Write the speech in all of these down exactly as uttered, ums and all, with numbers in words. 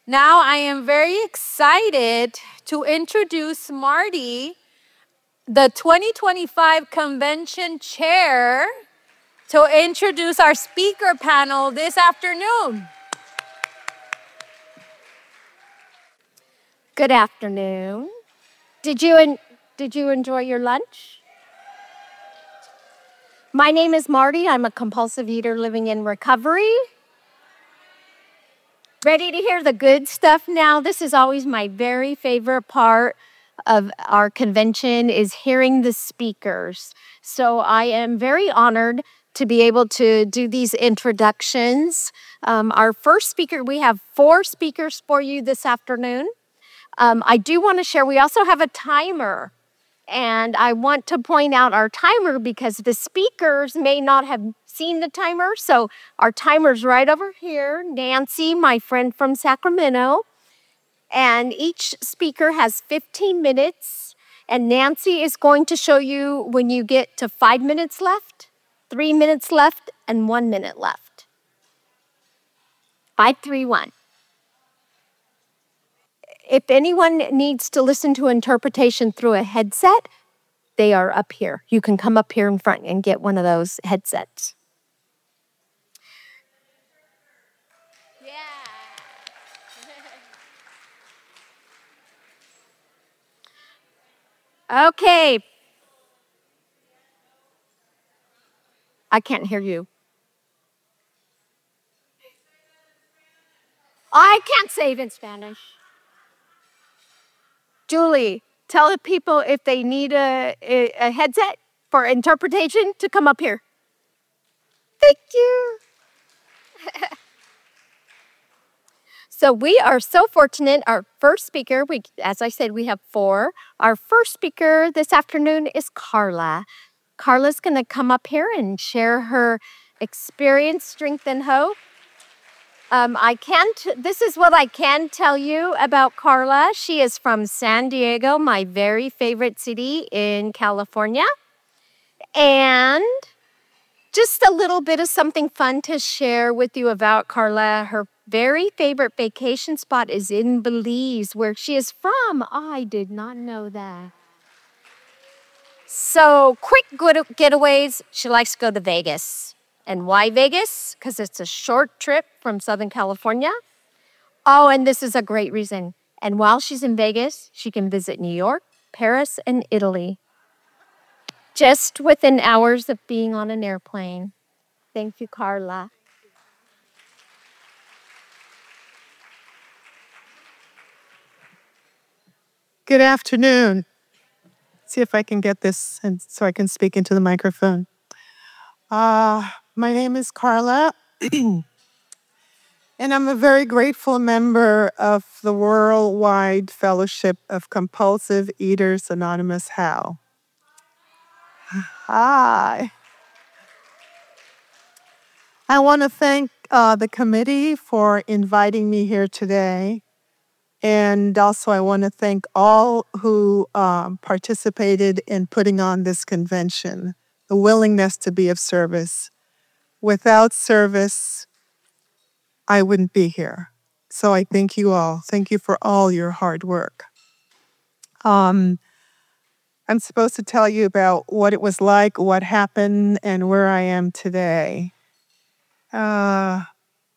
Now I am very excited to introduce Marty, the twenty twenty-five convention chair, to introduce our speaker panel this afternoon. Good afternoon. Did you en- did you enjoy your lunch? My name is Marty. I'm a compulsive eater living in recovery. Ready to hear the good stuff now? This is always my very favorite part of our convention is hearing the speakers. So I am very honored to be able to do these introductions. Um, our first speaker, we have four speakers for you this afternoon. Um, I do want to share, we also have a timer. And I want to point out our timer because the speakers may not have seen the timer. So our timer's right over here. Nancy, my friend from Sacramento. And each speaker has fifteen minutes. And Nancy is going to show you when you get to five minutes left, three minutes left, and one minute left. Five, three, one. If anyone needs to listen to interpretation through a headset, they are up here. You can come up here in front and get one of those headsets. Yeah. Okay. I can't hear you. I can't save in Spanish. Julie, tell the people if they need a, a, a headset for interpretation to come up here. Thank you. So we are so fortunate. Our first speaker, we, as I said, we have four. Our first speaker this afternoon is Carla. Carla's going to come up here and share her experience, strength, and hope. Um, I can't, this is what I can tell you about Carla. She is from San Diego, my very favorite city in California. And just a little bit of something fun to share with you about Carla. Her very favorite vacation spot is in Belize, where she is from. I did not know that. So, quick good getaways. She likes to go to Vegas. And why Vegas? Because it's a short trip from Southern California. Oh, and this is a great reason. And while she's in Vegas, she can visit New York, Paris, and Italy. Just within hours of being on an airplane. Thank you, Carla. Good afternoon. See if I can get this and so I can speak into the microphone. Uh, my name is Carla, and I'm a very grateful member of the Worldwide Fellowship of Compulsive Eaters Anonymous. How? Hi. I want to thank uh, the committee for inviting me here today. And also, I want to thank all who um, participated in putting on this convention, the willingness to be of service. Without service, I wouldn't be here. So I thank you all. Thank you for all your hard work. Um, I'm supposed to tell you about what it was like, what happened, and where I am today. Uh,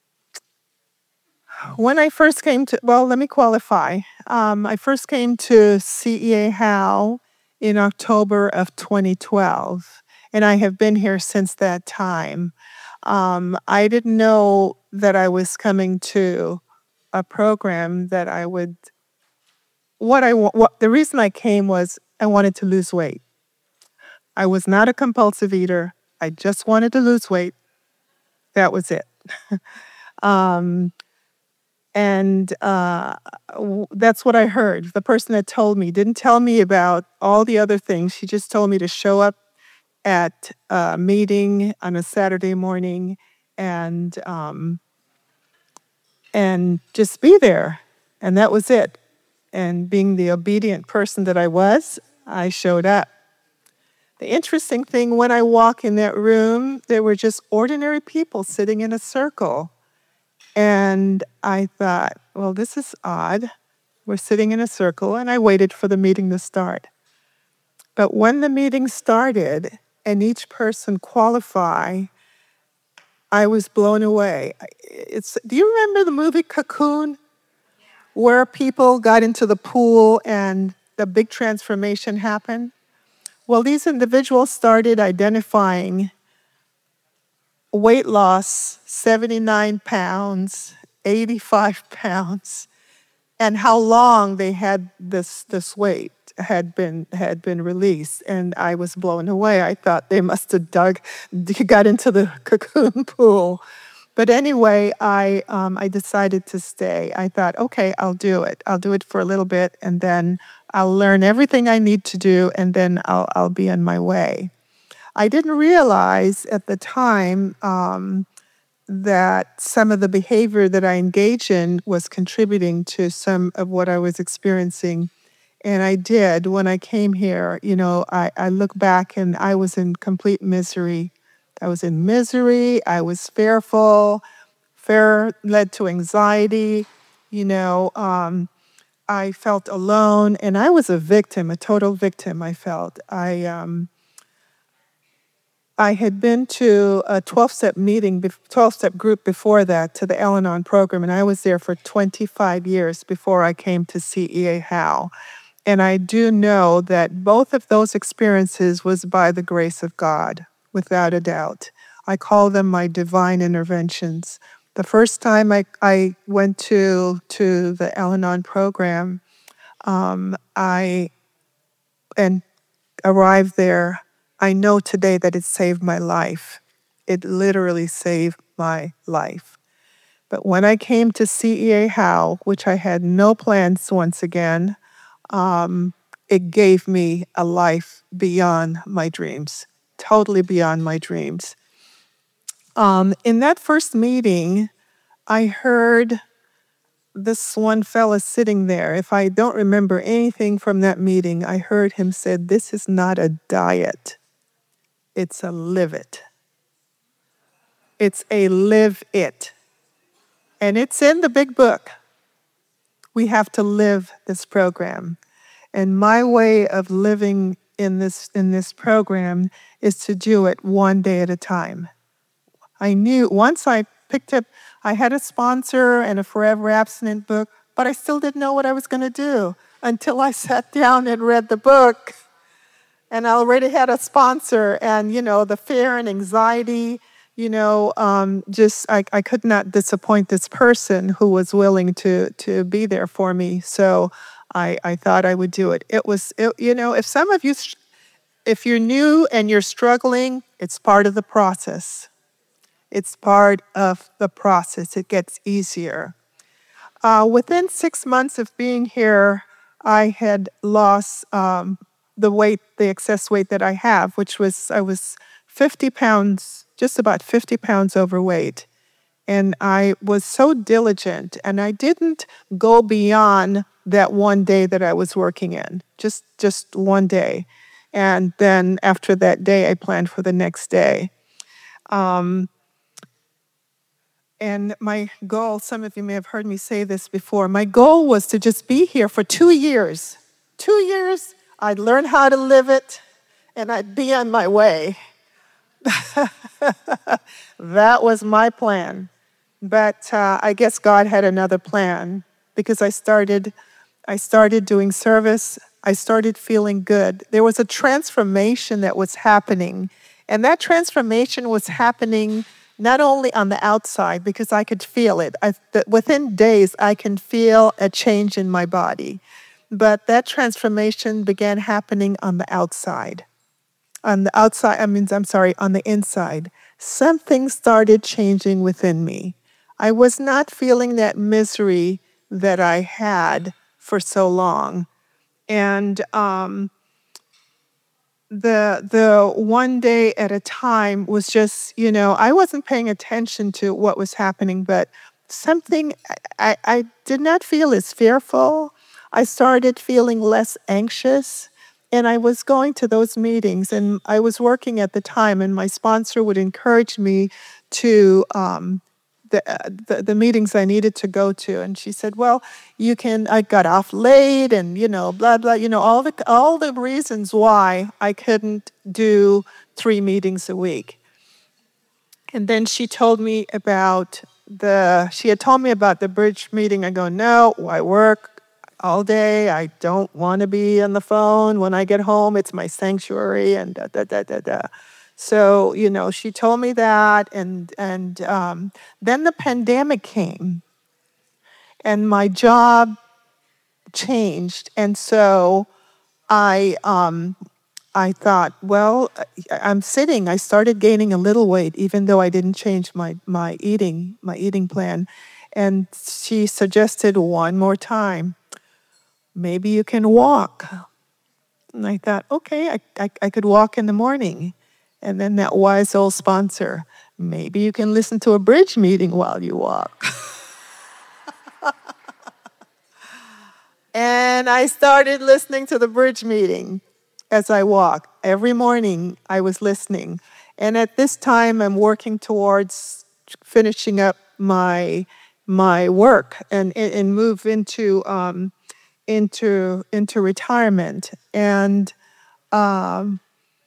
When I first came to, well, let me qualify. Um, I first came to C E A How in October of twenty twelve, and I have been here since that time. Um, I didn't know that I was coming to a program that I would, what I, wa- what, the reason I came was I wanted to lose weight. I was not a compulsive eater. I just wanted to lose weight. That was it. um, And uh, w- that's what I heard. The person that told me didn't tell me about all the other things. She just told me to show up at a meeting on a Saturday morning and um, and just be there. And that was it. And being the obedient person that I was, I showed up. The interesting thing, when I walk in that room, there were just ordinary people sitting in a circle. And I thought, well, this is odd. We're sitting in a circle, and I waited for the meeting to start. But when the meeting started and each person qualified, I was blown away. It's, do you remember the movie Cocoon, where people got into the pool and the big transformation happened? Well, these individuals started identifying weight loss, seventy-nine pounds, eighty-five pounds, and how long they had this this weight had been had been released. And I was blown away. I thought they must have dug, got into the cocoon pool. But anyway, I um, I decided to stay. I thought, okay, I'll do it. I'll do it for a little bit, and then I'll learn everything I need to do, and then I'll I'll be on my way. I didn't realize at the time um, that some of the behavior that I engaged in was contributing to some of what I was experiencing. And I did. When I came here, you know, I, I look back and I was in complete misery. I was in misery. I was fearful. Fear led to anxiety. You know, um, I felt alone, and I was a victim, a total victim. I felt I. Um, I had been to a twelve-step meeting, twelve-step group before that, to the Al-Anon program, and I was there for twenty-five years before I came to C E A How. And I do know that both of those experiences was by the grace of God, without a doubt. I call them my divine interventions. The first time I, I went to, to the Al-Anon program, um, I and arrived there, I know today that it saved my life. It literally saved my life. But when I came to C E A How, which I had no plans once again, um, it gave me a life beyond my dreams, totally beyond my dreams. Um, in that first meeting, I heard this one fella sitting there. If I don't remember anything from that meeting, I heard him say, "This is not a diet. It's a live it. It's a live it." And it's in the big book. We have to live this program. And my way of living in this in this program is to do it one day at a time. I knew once I picked up, I had a sponsor and a Forever Abstinent book, but I still didn't know what I was going to do until I sat down and read the book. And I already had a sponsor, and, you know, the fear and anxiety, you know, um, just, I, I could not disappoint this person who was willing to to be there for me. So I, I thought I would do it. It was, it, you know, if some of you, if you're new and you're struggling, it's part of the process. It's part of the process. It gets easier. Uh, within six months of being here, I had lost um, the weight, the excess weight that I have, which was, I was fifty pounds, just about fifty pounds overweight. And I was so diligent, and I didn't go beyond that one day that I was working in, just, just one day. And then after that day, I planned for the next day. Um, And my goal, some of you may have heard me say this before, my goal was to just be here for two years. Two years, I'd learn how to live it, and I'd be on my way. That was my plan. But uh, I guess God had another plan, because I started, I started doing service. I started feeling good. There was a transformation that was happening, and that transformation was happening not only on the outside, because I could feel it. I, that within days, I can feel a change in my body. But that transformation began happening on the outside. On the outside, I mean, I'm sorry, on the inside. Something started changing within me. I was not feeling that misery that I had for so long. And um, the the one day at a time was just, you know, I wasn't paying attention to what was happening, but something, I, I did not feel as fearful. I started feeling less anxious, and I was going to those meetings, and I was working at the time, and my sponsor would encourage me to um, the, uh, the the meetings I needed to go to. And she said, well, you can, I got off late and, you know, blah, blah, you know, all the, all the reasons why I couldn't do three meetings a week. And then she told me about the, she had told me about the bridge meeting. I go, no, I work all day. I don't want to be on the phone. When I get home, it's my sanctuary and da, da, da, da, da. So, you know, she told me that. And, and um, then the pandemic came and my job changed. And so I, um, I thought, well, I'm sitting. I started gaining a little weight, even though I didn't change my, my eating my eating plan. And she suggested one more time, maybe you can walk. And I thought, okay, I, I, I could walk in the morning. And then that wise old sponsor, maybe you can listen to a bridge meeting while you walk. And I started listening to the bridge meeting as I walk. Every morning I was listening. And at this time I'm working towards finishing up my my work and, and move into um, into into retirement. And um,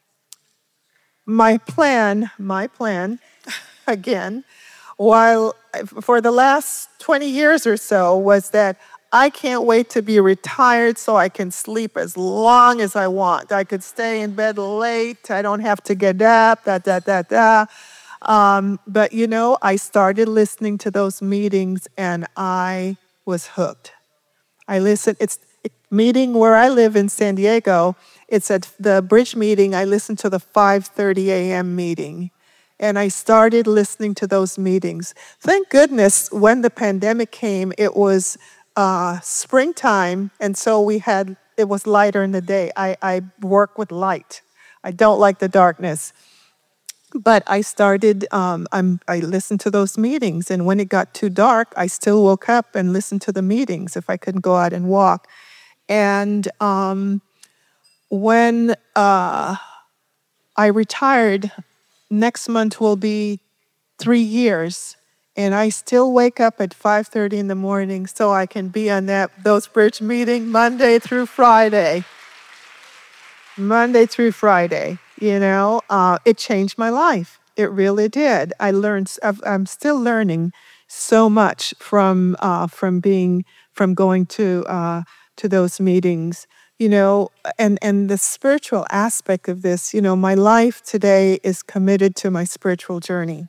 my plan, my plan, again, while for the last twenty years or so was that I can't wait to be retired so I can sleep as long as I want. I could stay in bed late. I don't have to get up, da, da, da, da. Um, but, you know, I started listening to those meetings and I was hooked. I listened. It's a meeting where I live in San Diego. It's at the bridge meeting. I listened to the five thirty a.m. meeting. And I started listening to those meetings. Thank goodness when the pandemic came, it was uh, springtime, and so we had, it was lighter in the day. I, I work with light. I don't like the darkness. But I started, um, I'm, I listened to those meetings, and when it got too dark, I still woke up and listened to the meetings if I couldn't go out and walk. And um, when uh, I retired, next month will be three years, and I still wake up at five thirty in the morning so I can be on that those bridge meetings Monday through Friday. Monday through Friday, you know, uh, it changed my life. It really did. I learned. I've, I'm still learning so much from uh, from being from going to uh, to those meetings. You know, and and the spiritual aspect of this. You know, my life today is committed to my spiritual journey.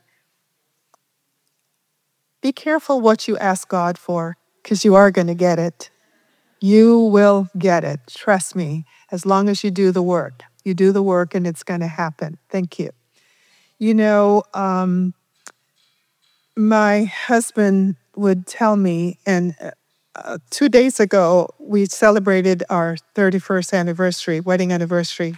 Be careful what you ask God for, because you are going to get it. You will get it. Trust me. As long as you do the work, you do the work, and it's going to happen. Thank you. You know, um, my husband would tell me, and uh, two days ago we celebrated our thirty-first anniversary, wedding anniversary.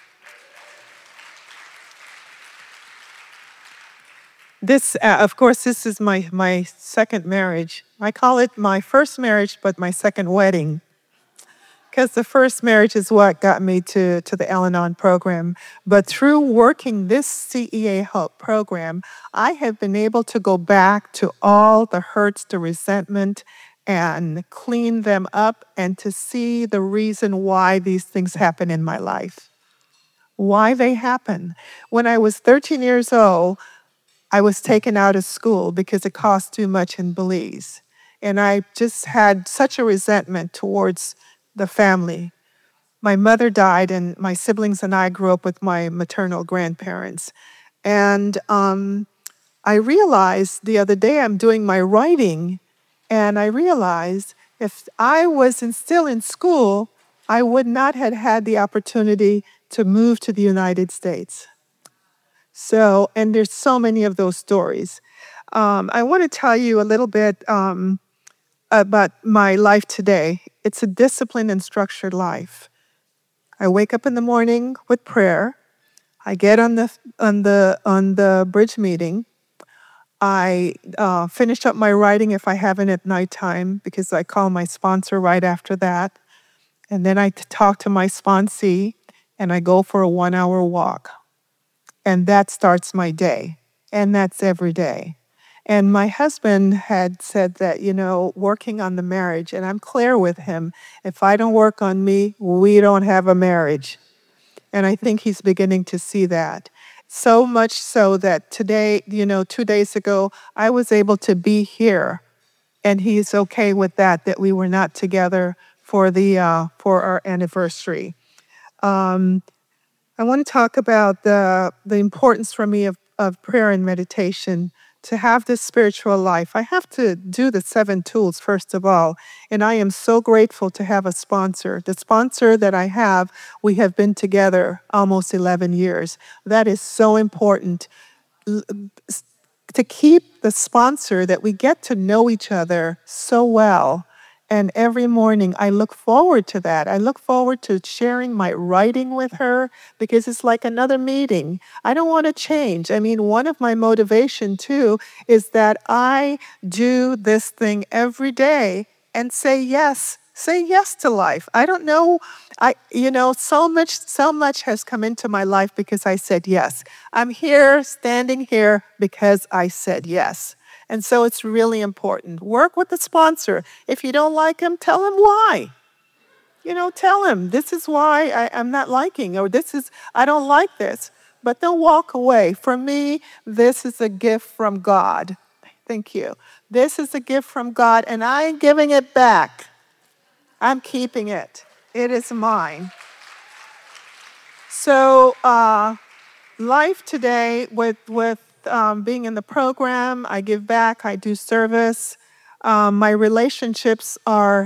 This, uh, of course, this is my, my second marriage. I call it my first marriage, but my second wedding. Because the first marriage is what got me to, to the Al-Anon program. But through working this C E A Help program, I have been able to go back to all the hurts, the resentment, and clean them up and to see the reason why these things happen in my life. Why they happen. When I was thirteen years old, I was taken out of school because it cost too much in Belize. And I just had such a resentment towards the family. My mother died, and my siblings and I grew up with my maternal grandparents. And um, I realized the other day I'm doing my writing, and I realized if I was in, still in school, I would not have had the opportunity to move to the United States. So, and there's so many of those stories. Um, I want to tell you a little bit um, about my life today. It's a disciplined and structured life. I wake up in the morning with prayer. I get on the on the on the bridge meeting. I uh, finish up my writing if I haven't at nighttime because I call my sponsor right after that, and then I t- talk to my sponsee, and I go for a one-hour walk. And that starts my day. And that's every day. And my husband had said that, you know, working on the marriage, and I'm clear with him, if I don't work on me, we don't have a marriage. And I think he's beginning to see that. So much so that today, you know, two days ago, I was able to be here, and he's okay with that, that we were not together for the uh, for our anniversary. Um, I want to talk about the the importance for me of, of prayer and meditation to have this spiritual life. I have to do the seven tools first of all, and I am so grateful to have a sponsor. The sponsor that I have, we have been together almost eleven years. That is so important to keep the sponsor, that we get to know each other so well. And every morning I look forward to that. I look forward to sharing my writing with her because it's like another meeting. I don't want to change. I mean, one of my motivation too is that I do this thing every day and say yes. Say yes to life. I don't know. I, you know, so much, so much has come into my life because I said yes. I'm here, standing here because I said yes. And so it's really important. Work with the sponsor. If you don't like him, tell him why. You know, tell him, this is why I, I'm not liking, or this is, I don't like this. But don't walk away. For me, this is a gift from God. Thank you. This is a gift from God, and I ain't giving it back. I'm keeping it. It is mine. So, uh, life today with with um, being in the program, I give back, I do service. Um, my relationships are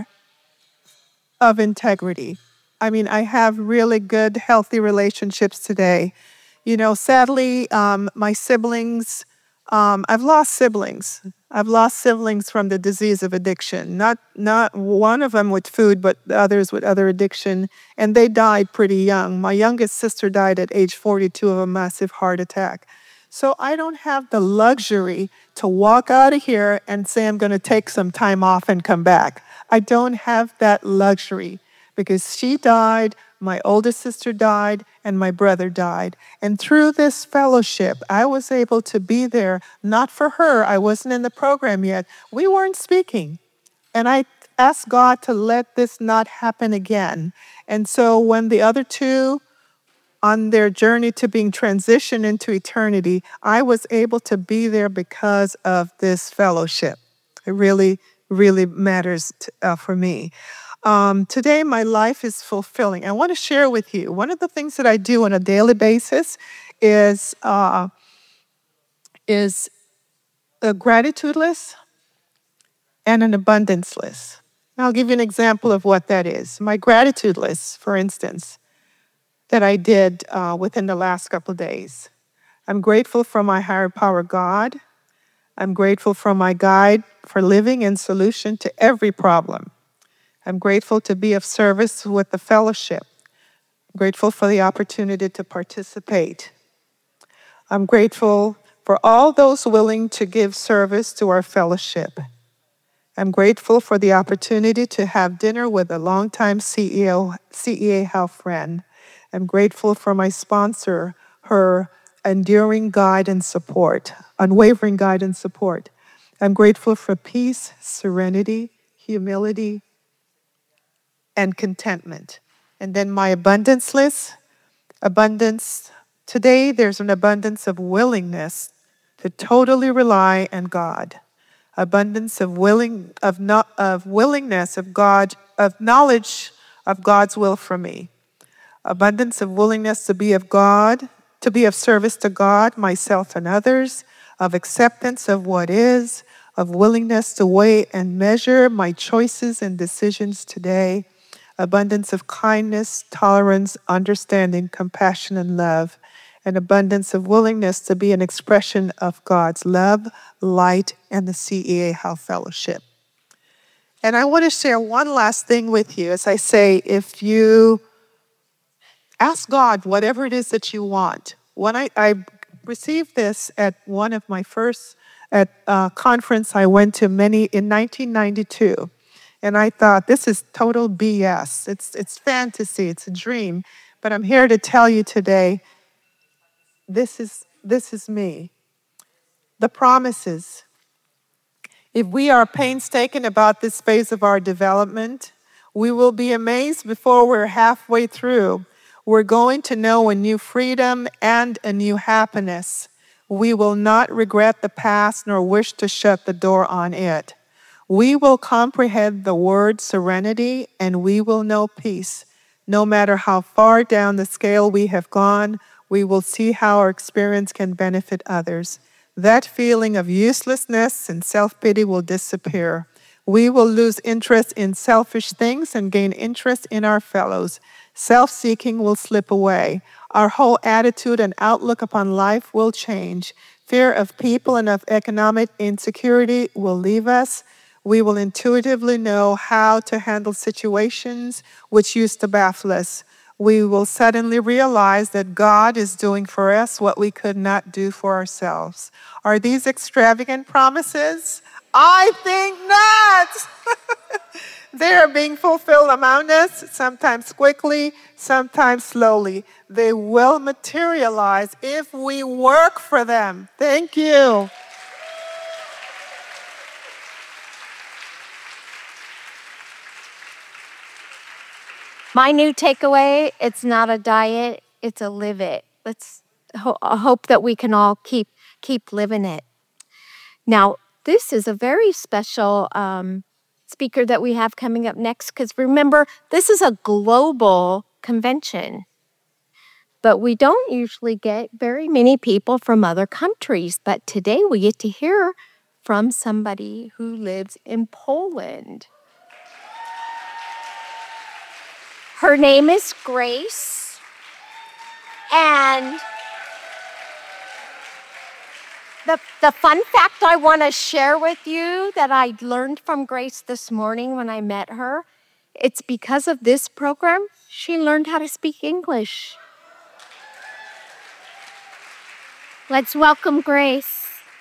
of integrity. I mean, I have really good, healthy relationships today. You know, sadly, um, my siblings, um, I've lost siblings. I've lost siblings from the disease of addiction. Not not one of them with food, but the others with other addiction. And they died pretty young. My youngest sister died at age forty-two of a massive heart attack. So I don't have the luxury to walk out of here and say I'm going to take some time off and come back. I don't have that luxury because she died, my oldest sister died, and my brother died. And through this fellowship, I was able to be there, not for her. I wasn't in the program yet. We weren't speaking. And I asked God to let this not happen again. And so when the other two, on their journey to being transitioned into eternity, I was able to be there because of this fellowship. It really, really matters to, uh, for me. Um, today, my life is fulfilling. I want to share with you, one of the things that I do on a daily basis is, uh, is a gratitude list and an abundance list. I'll give you an example of what that is. My gratitude list, for instance, that I did uh, within the last couple of days. I'm grateful for my higher power God. I'm grateful for my guide for living and solution to every problem. I'm grateful to be of service with the fellowship. I'm grateful for the opportunity to participate. I'm grateful for all those willing to give service to our fellowship. I'm grateful for the opportunity to have dinner with a longtime C E O, C E A health friend. I'm grateful for my sponsor, her enduring guide and support, unwavering guide and support. I'm grateful for peace, serenity, humility, and contentment. And then my abundance list, abundance. Today, there's an abundance of willingness to totally rely on God. Abundance of willing of not of willingness of God, of knowledge of God's will for me. Abundance of willingness to be of God, to be of service to God, myself, and others, of acceptance of what is, of willingness to weigh and measure my choices and decisions today, abundance of kindness, tolerance, understanding, compassion, and love, an abundance of willingness to be an expression of God's love, light, and the C E A Health Fellowship. And I want to share one last thing with you. As I say, if you ask God whatever it is that you want. When I, I received this at one of my first at a conference I went to many in nineteen ninety-two. And I thought, this is total B S. It's, it's fantasy. It's a dream. But I'm here to tell you today, this is, this is me. The promises. If we are painstaking about this phase of our development, we will be amazed before we're halfway through. We're going to know a new freedom and a new happiness. We will not regret the past nor wish to shut the door on it. We will comprehend the word serenity and we will know peace. No matter how far down the scale we have gone, we will see how our experience can benefit others. That feeling of uselessness and self-pity will disappear. We will lose interest in selfish things and gain interest in our fellows. Self-seeking will slip away. Our whole attitude and outlook upon life will change. Fear of people and of economic insecurity will leave us. We will intuitively know how to handle situations which used to baffle us. We will suddenly realize that God is doing for us what we could not do for ourselves. Are these extravagant promises? I think not. They are being fulfilled among us, sometimes quickly, sometimes slowly. They will materialize if we work for them. Thank you. My new takeaway, it's not a diet, it's a live it. Let's ho- hope that we can all keep keep living it. Now, this is a very special um, speaker that we have coming up next because remember, this is a global convention. But we don't usually get very many people from other countries. But today we get to hear from somebody who lives in Poland. Her name is Grace. And the, the fun fact I want to share with you that I learned from Grace this morning when I met her, it's because of this program, she learned how to speak English. Let's welcome Grace.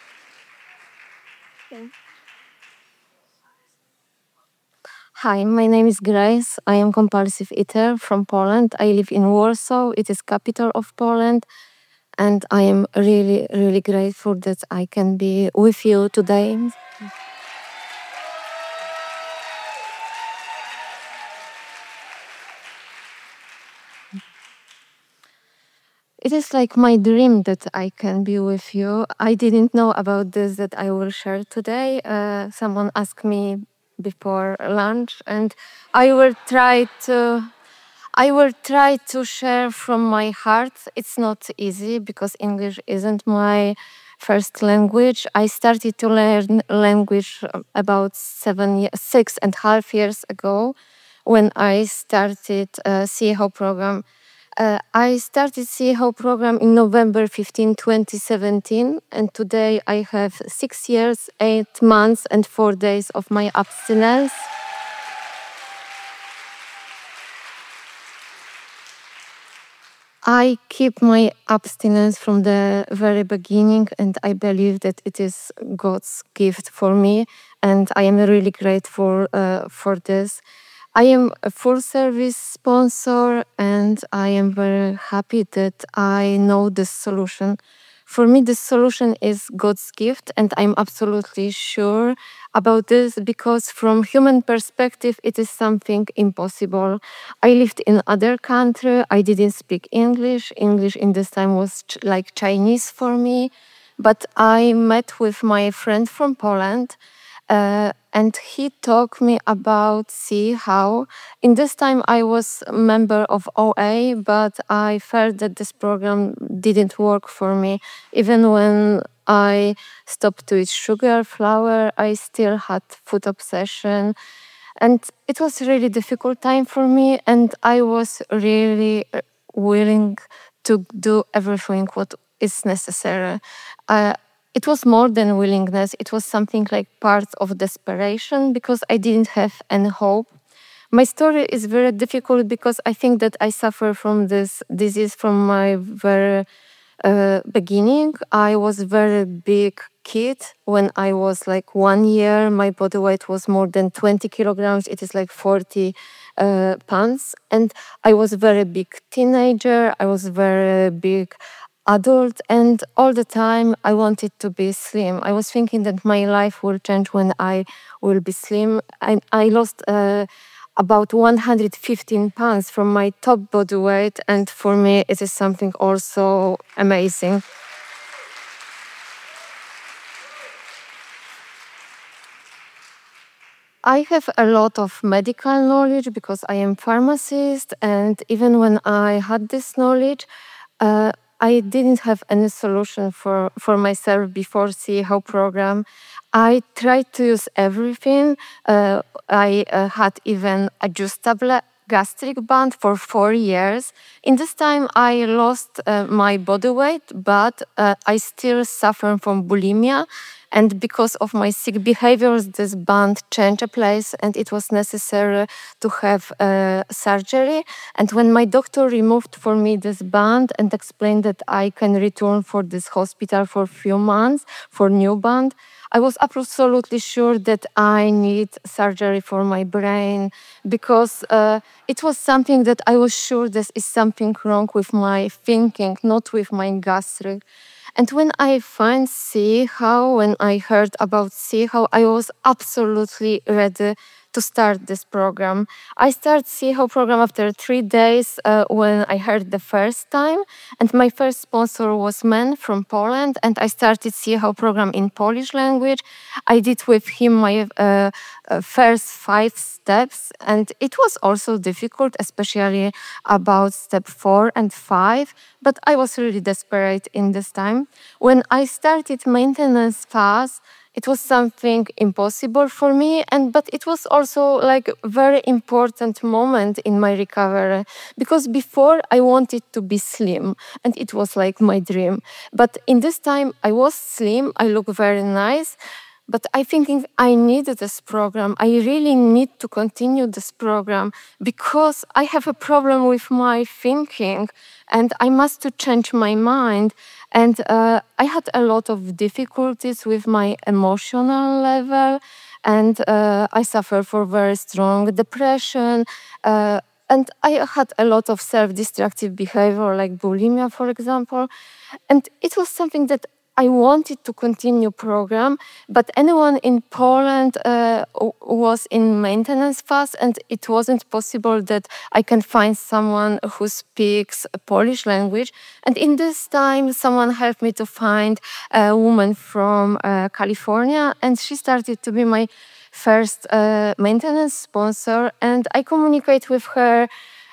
Hi, my name is Grace. I am compulsive eater from Poland. I live in Warsaw. It is capital of Poland. And I am really, really grateful that I can be with you today. It is like my dream that I can be with you. I didn't know about this that I will share today. Uh, someone asked me before lunch, and I will try to. I will try to share from my heart. It's not easy because English isn't my first language. I started to learn language about seven, ye- six and a half years ago when I started a C H O program. Uh, I started C H O program in November fifteenth, twenty seventeen, and today I have six years, eight months, and four days of my abstinence. I keep my abstinence from the very beginning, and I believe that it is God's gift for me, and I am really grateful uh, for this. I am a full service sponsor, and I am very happy that I know the solution. For me, the solution is God's gift, and I'm absolutely sure about this because, from human perspective, it is something impossible. I lived in other country. I didn't speak English. English in this time was ch- like Chinese for me, but I met with my friend from Poland. Uh, and he talked me about see how in this time I was a member of O A, but I felt that this program didn't work for me. Even when I stopped to eat sugar, flour, I still had food obsession. And it was a really difficult time for me, and I was really uh, willing to do everything what is necessary. Uh, it was more than willingness, it was something like part of desperation because I didn't have any hope. My story is very difficult because I think that I suffer from this disease from my very uh, beginning. I was very big kid when I was like one year. My body weight was more than twenty kilograms. It is like forty uh, pounds. And I was very big teenager. I was very big adult, and all the time I wanted to be slim. I was thinking that my life will change when I will be slim. And I lost uh, about one hundred fifteen pounds from my top body weight, and for me it is something also amazing. I have a lot of medical knowledge because I am pharmacist, and even when I had this knowledge, uh, I didn't have any solution for, for myself before C H O program. I tried to use everything. Uh, I uh, had even adjustable gastric band for four years. In this time, I lost uh, my body weight, but uh, I still suffer from bulimia. And because of my sick behaviors, this band changed a place, and it was necessary to have uh, surgery. And when my doctor removed for me this band and explained that I can return for this hospital for a few months for new band, I was absolutely sure that I need surgery for my brain, because uh, it was something that I was sure this is something wrong with my thinking, not with my gastric. And when I find C H O, when I heard about C H O, I was absolutely ready to start this program. I started C H O program after three days uh, when I heard the first time. And my first sponsor was man from Poland, and I started C H O program in Polish language. I did with him my uh, uh, first five steps, and it was also difficult, especially about step four and five. But I was really desperate in this time. When I started maintenance fast, it was something impossible for me, and but it was also like a very important moment in my recovery, because before I wanted to be slim, and it was like my dream. But in this time I was slim, I look very nice. But I thinking I need this program. I really need to continue this program because I have a problem with my thinking, and I must to change my mind. And uh, I had a lot of difficulties with my emotional level, and uh, I suffer for very strong depression. Uh, and I had a lot of self-destructive behavior, like bulimia, for example. And it was something that I wanted to continue program, but anyone in Poland uh, was in maintenance fast, and it wasn't possible that I can find someone who speaks Polish language. And in this time, someone helped me to find a woman from uh, California, and she started to be my first uh, maintenance sponsor, and I communicate with her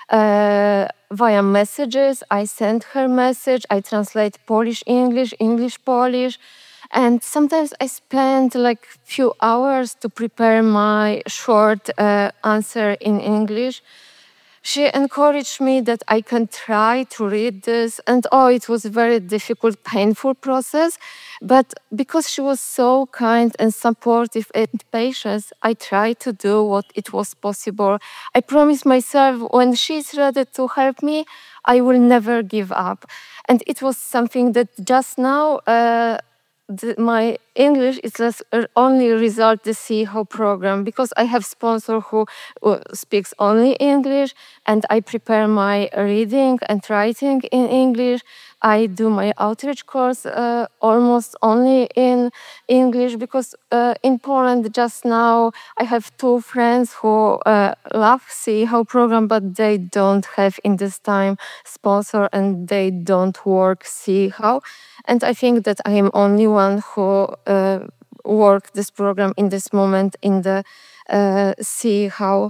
uh, via messages. I send her message, I translate Polish English, English Polish, and sometimes I spend like few hours to prepare my short uh, answer in English. She encouraged me that I can try to read this, and oh, it was a very difficult, painful process. But because she was so kind and supportive and patient, I tried to do what it was possible. I promised myself when she's ready to help me, I will never give up. And it was something that just now, uh, the, my English is just only result the C H O program, because I have sponsor who uh, speaks only English, and I prepare my reading and writing in English. I do my outreach course uh, almost only in English, because uh, in Poland just now I have two friends who uh, love C H O program, but they don't have in this time sponsor, and they don't work C H O. And I think that I am only one who uh, work this program in this moment in the uh, C H O.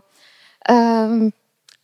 Um,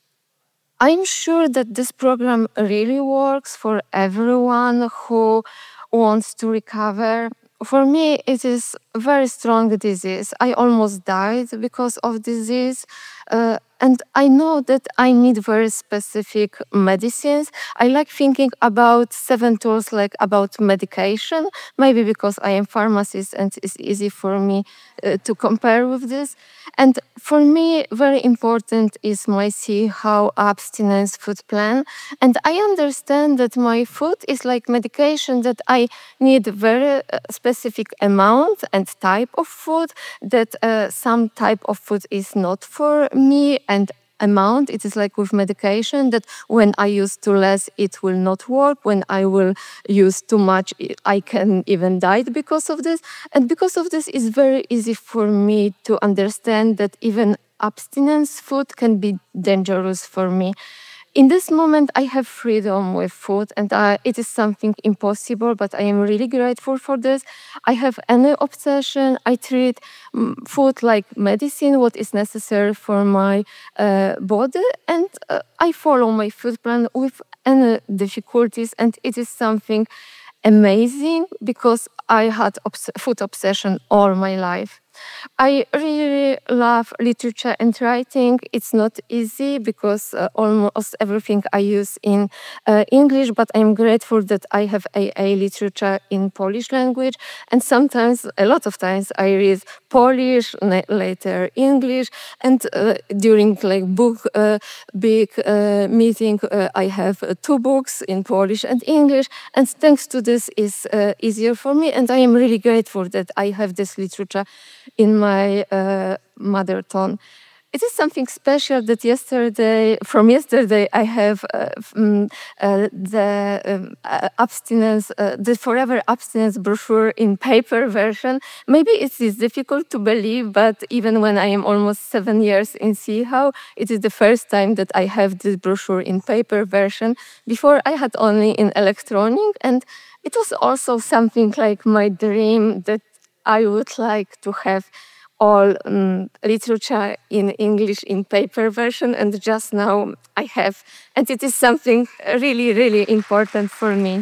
I'm sure that this program really works for everyone who wants to recover. For me, it is a very strong disease. I almost died because of disease. Uh, and I know that I need very specific medicines. I like thinking about seven tools, like about medication, maybe because I am pharmacist and it's easy for me uh, to compare with this. And for me, very important is my C H O abstinence food plan. And I understand that my food is like medication, that I need very uh, specific amount and type of food, that uh, some type of food is not for me, and amount. It is like with medication that when I use too less, it will not work. When I will use too much, I can even die because of this. And because of this, it's very easy for me to understand that even abstinence food can be dangerous for me. In this moment, I have freedom with food, and uh, it is something impossible, but I am really grateful for this. I have any obsession. I treat mm, food like medicine, what is necessary for my uh, body, and uh, I follow my food plan with any difficulties, and it is something amazing because I had obs- food obsession all my life. I really love literature and writing. It's not easy because uh, almost everything I use in uh, English, but I'm grateful that I have A A literature in Polish language. And sometimes, a lot of times, I read Polish, later English, and uh, during like book uh, big uh, meeting, uh, I have uh, two books in Polish and English. And thanks to this, is uh, easier for me. And I am really grateful that I have this literature in my uh, mother tongue. It is something special that yesterday, from yesterday, I have uh, um, uh, the um, uh, abstinence, uh, the Forever Abstinence brochure in paper version. Maybe it is difficult to believe, but even when I am almost seven years in SeeHow, it is the first time that I have this brochure in paper version. Before, I had only in electronic, and it was also something like my dream that I would like to have all um, literature in English in paper version, and just now I have, and it is something really, really important for me.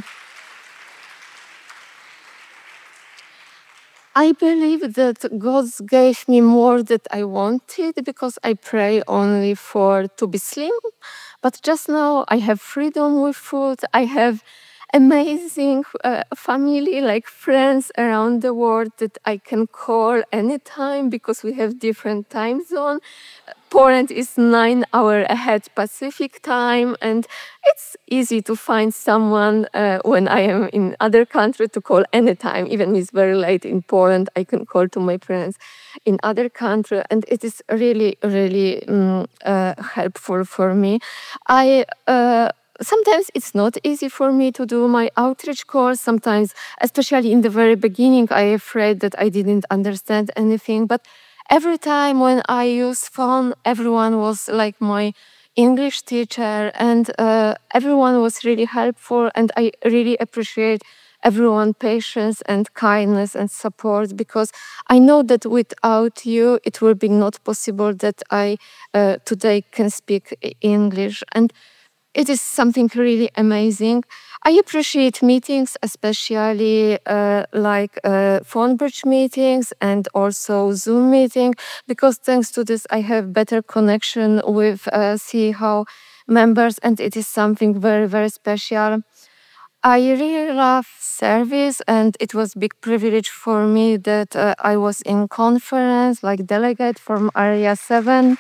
I believe that God gave me more that I wanted because I pray only for to be slim, but just now I have freedom with food. I have amazing uh, family, like friends around the world that I can call anytime because we have different time zone. Poland is nine hour ahead Pacific time, and it's easy to find someone uh, when I am in other country to call anytime. Even if it's very late in Poland, I can call to my friends in other country, and it is really, really um, uh, helpful for me. I. Uh, Sometimes it's not easy for me to do my outreach course. Sometimes, especially in the very beginning, I afraid that I didn't understand anything. But every time when I use phone, everyone was like my English teacher, and uh, everyone was really helpful. And I really appreciate everyone patience and kindness and support because I know that without you, it will be not possible that I uh, today can speak English. And it is something really amazing. I appreciate meetings, especially uh, like uh, phone bridge meetings and also Zoom meeting, because thanks to this, I have better connection with uh, SeeHow members, and it is something very, very special. I really love service, and it was big privilege for me that uh, I was in conference, like delegate from Area seven.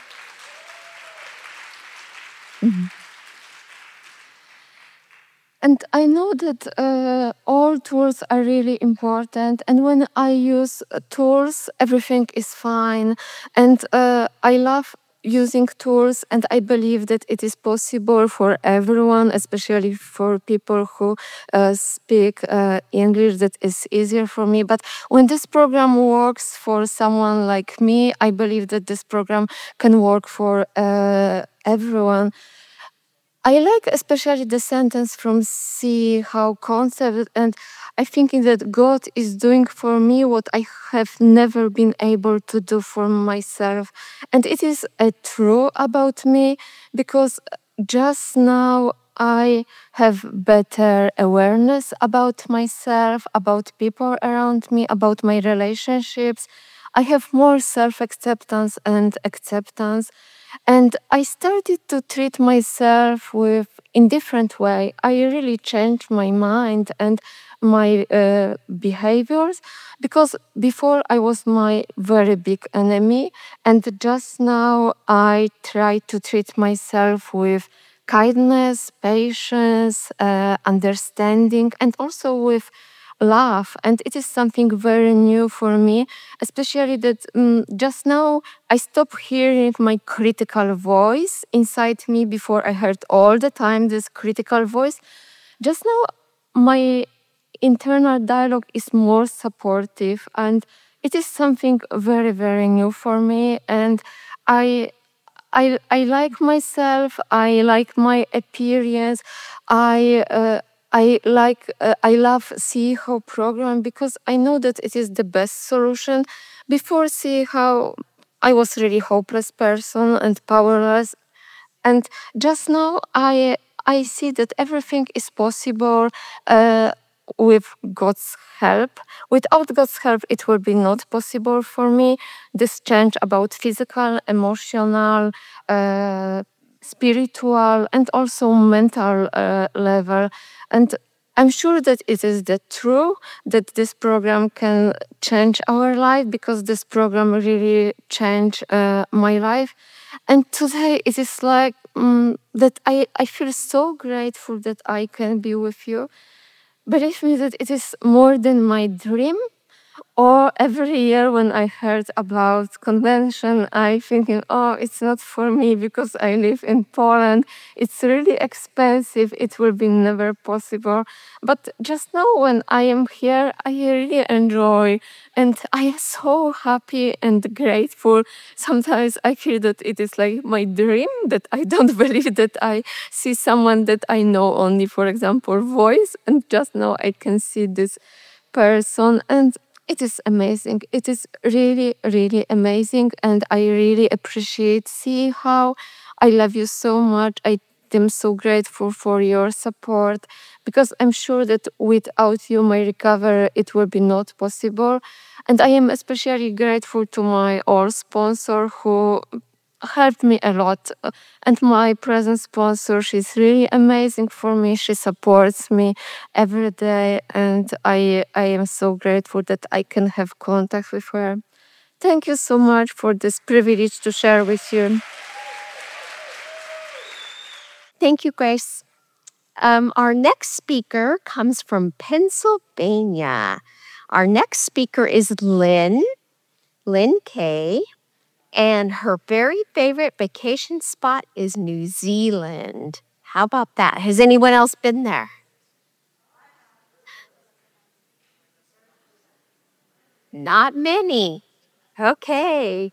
Mhm. And I know that uh, all tools are really important. And when I use uh, tools, everything is fine. And uh, I love using tools, and I believe that it is possible for everyone, especially for people who uh, speak uh, English, that is easier for me. But when this program works for someone like me, I believe that this program can work for uh, everyone. I like especially the sentence from SeeHow concept, and I think that God is doing for me what I have never been able to do for myself. And it is uh, true about me because just now I have better awareness about myself, about people around me, about my relationships. I have more self acceptance and acceptance. And I started to treat myself with in different way. I really changed my mind and my uh, behaviors because before I was my very big enemy, and just now I try to treat myself with kindness, patience, uh, understanding, and also with love. And it is something very new for me, especially that um, just now I stopped hearing my critical voice inside me. Before I heard all the time this critical voice. Just now my internal dialogue is more supportive, and it is something very, very new for me. And I I, I like myself. I like my appearance. I uh, I like uh, I love see how program because I know that it is the best solution. Before see how I was really hopeless person and powerless, and just now I I see that everything is possible. Uh, with God's help. Without God's help, it will be not possible for me. This change about physical, emotional, uh, spiritual, and also mental uh, level. And I'm sure that it is the true that this program can change our life because this program really changed uh, my life. And today it is like um, that I, I feel so grateful that I can be with you. Believe me that it is more than my dream. Or every year when I heard about convention, I thinking, oh, it's not for me because I live in Poland. It's really expensive. It will be never possible. But just now when I am here, I really enjoy and I am so happy and grateful. Sometimes I feel that it is like my dream that I don't believe that I see someone that I know only, for example, voice. And just now I can see this person and it is amazing. It is really, really amazing. And I really appreciate see how I love you so much. I am so grateful for your support because I'm sure that without you, my recovery, it will be not possible. And I am especially grateful to my old sponsor who helped me a lot. And my present sponsor, she's really amazing for me. She supports me every day. And I, I am so grateful that I can have contact with her. Thank you so much for this privilege to share with you. Thank you, Grace. Um, our next speaker comes from Pennsylvania. Our next speaker is Lynn, Lynn Kay, and her very favorite vacation spot is New Zealand. How about that? Has anyone else been there? Not many. Okay.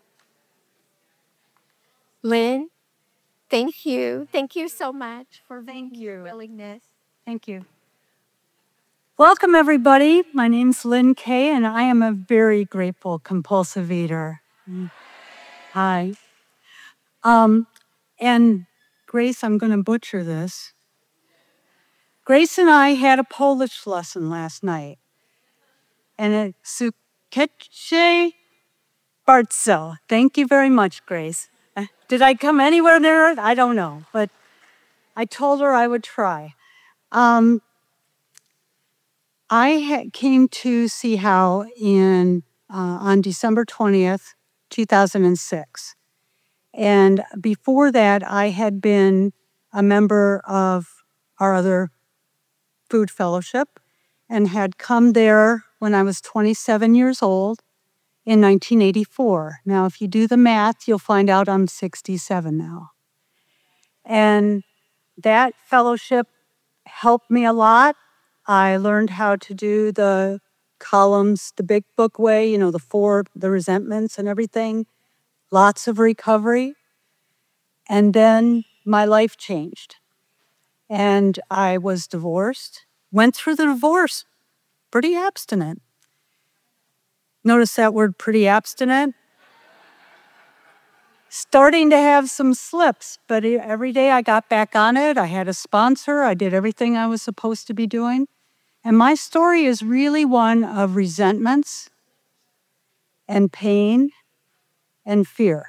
Lynn, thank you. Thank you so much for Thank you. willingness. Thank you. Welcome, everybody. My name's Lynn Kay, and I am a very grateful compulsive eater. Hi. Um, and Grace, I'm going to butcher this. Grace and I had a Polish lesson last night. And it Sukeche Bartzel. Thank you very much, Grace. Uh, Did I come anywhere near it? I don't know, but I told her I would try. Um, I ha- came to see how in uh, on December twentieth, two thousand six. And before that, I had been a member of our other food fellowship and had come there when I was twenty-seven years old in nineteen eighty-four. Now, if you do the math, you'll find out I'm sixty-seven now. And that fellowship helped me a lot. I learned how to do the columns the big book way, you know, the four, the resentments and everything. Lots of recovery. And then my life changed. And I was divorced, went through the divorce, pretty abstinent. Notice that word, pretty abstinent? Starting to have some slips, but every day I got back on it. I had a sponsor. I did everything I was supposed to be doing. And my story is really one of resentments and pain and fear.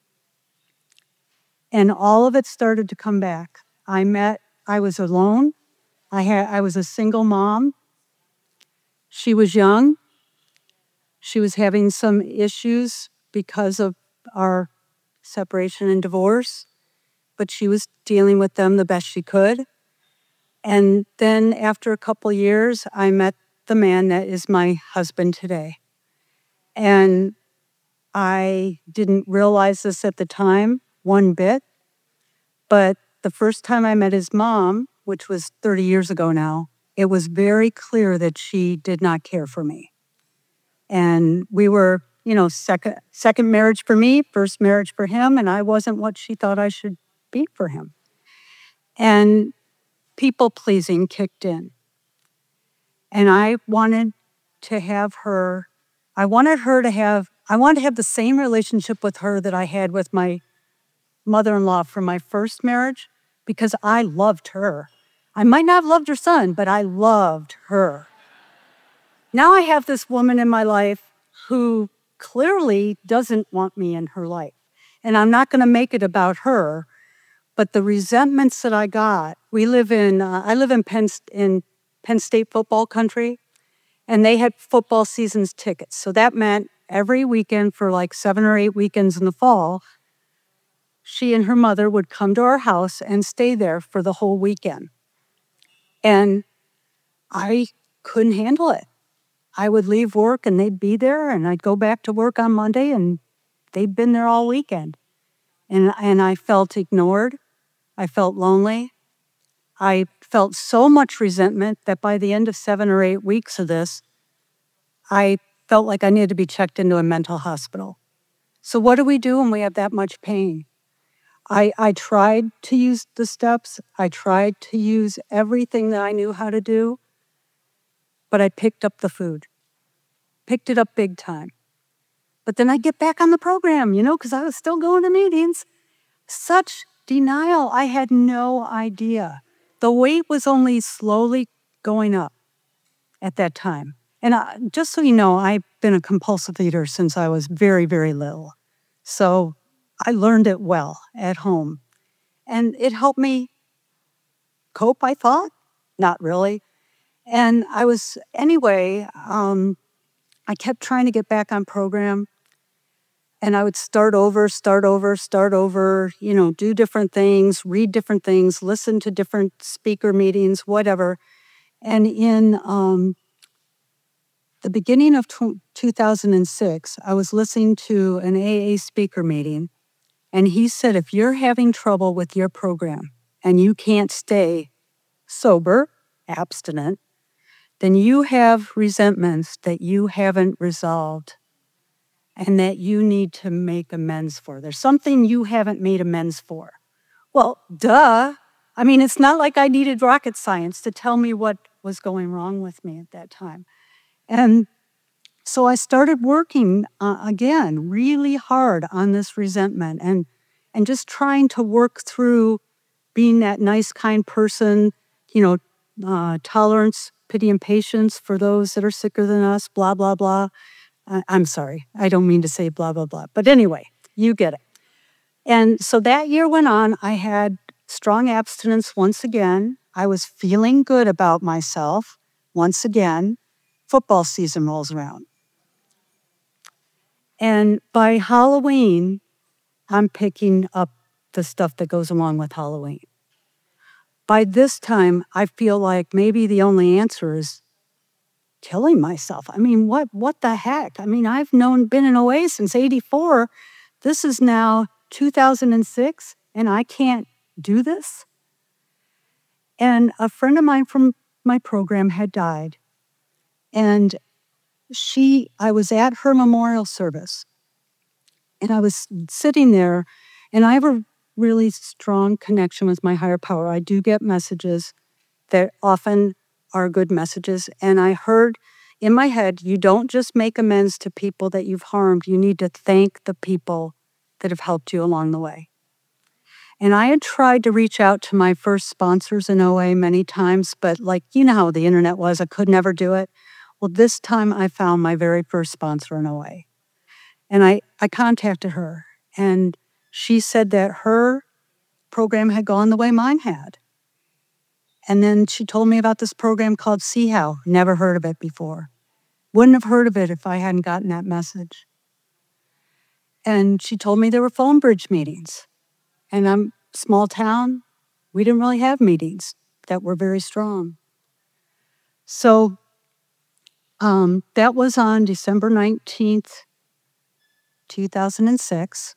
And all of it started to come back. I met, I was alone. I had, I was a single mom. She was young. She was having some issues because of our separation and divorce, but she was dealing with them the best she could. And then after a couple years, I met the man that is my husband today. And I didn't realize this at the time, one bit, but the first time I met his mom, which was thirty years ago now, it was very clear that she did not care for me. And we were, you know, second, second marriage for me, first marriage for him, and I wasn't what she thought I should be for him. And people pleasing kicked in. And I wanted to have her, I wanted her to have, I wanted to have the same relationship with her that I had with my mother-in-law from my first marriage, because I loved her. I might not have loved her son, but I loved her. Now I have this woman in my life who clearly doesn't want me in her life. And I'm not going to make it about her, but the resentments that I got, we live in, uh, I live in Penn, in Penn State football country, and they had football seasons tickets. So that meant every weekend for like seven or eight weekends in the fall, she and her mother would come to our house and stay there for the whole weekend. And I couldn't handle it. I would leave work and they'd be there, and I'd go back to work on Monday and they'd been there all weekend. And, and I felt ignored. I felt lonely. I felt so much resentment that by the end of seven or eight weeks of this, I felt like I needed to be checked into a mental hospital. So what do we do when we have that much pain? I, I tried to use the steps. I tried to use everything that I knew how to do, but I picked up the food, picked it up big time. But then I'd get back on the program, you know, because I was still going to meetings. Such denial, I had no idea. The weight was only slowly going up at that time. And I, just so you know, I've been a compulsive eater since I was very, very little. So I learned it well at home. And it helped me cope, I thought. Not really. And I was, anyway, um, I kept trying to get back on program. And I would start over, start over, start over, you know, do different things, read different things, listen to different speaker meetings, whatever. And in um, the beginning of two thousand six, I was listening to an A A speaker meeting, and he said, if you're having trouble with your program and you can't stay sober, abstinent, then you have resentments that you haven't resolved and that you need to make amends for. There's something you haven't made amends for. Well, duh. I mean, it's not like I needed rocket science to tell me what was going wrong with me at that time. And so I started working uh, again really hard on this resentment and, and just trying to work through being that nice, kind person, you know, uh, tolerance, pity, and patience for those that are sicker than us, blah, blah, blah. I'm sorry, I don't mean to say blah, blah, blah. But anyway, you get it. And so that year went on. I had strong abstinence once again. I was feeling good about myself once again. Football season rolls around. And by Halloween, I'm picking up the stuff that goes along with Halloween. By this time, I feel like maybe the only answer is killing myself. I mean, what what the heck? I mean, I've known been in O A since eighty-four. This is now two thousand six, and I can't do this. And a friend of mine from my program had died. And she, I was at her memorial service. And I was sitting there, and I have a really strong connection with my higher power. I do get messages that often are good messages. And I heard in my head, you don't just make amends to people that you've harmed. You need to thank the people that have helped you along the way. And I had tried to reach out to my first sponsors in O A many times, but like, you know how the internet was, I could never do it. Well, this time I found my very first sponsor in O A. And I, I contacted her, and she said that her program had gone the way mine had. And then she told me about this program called See How. Never heard of it before. Wouldn't have heard of it if I hadn't gotten that message. And she told me there were phone bridge meetings. And I'm small town. We didn't really have meetings that were very strong. So Um, that was on December nineteenth, two thousand six.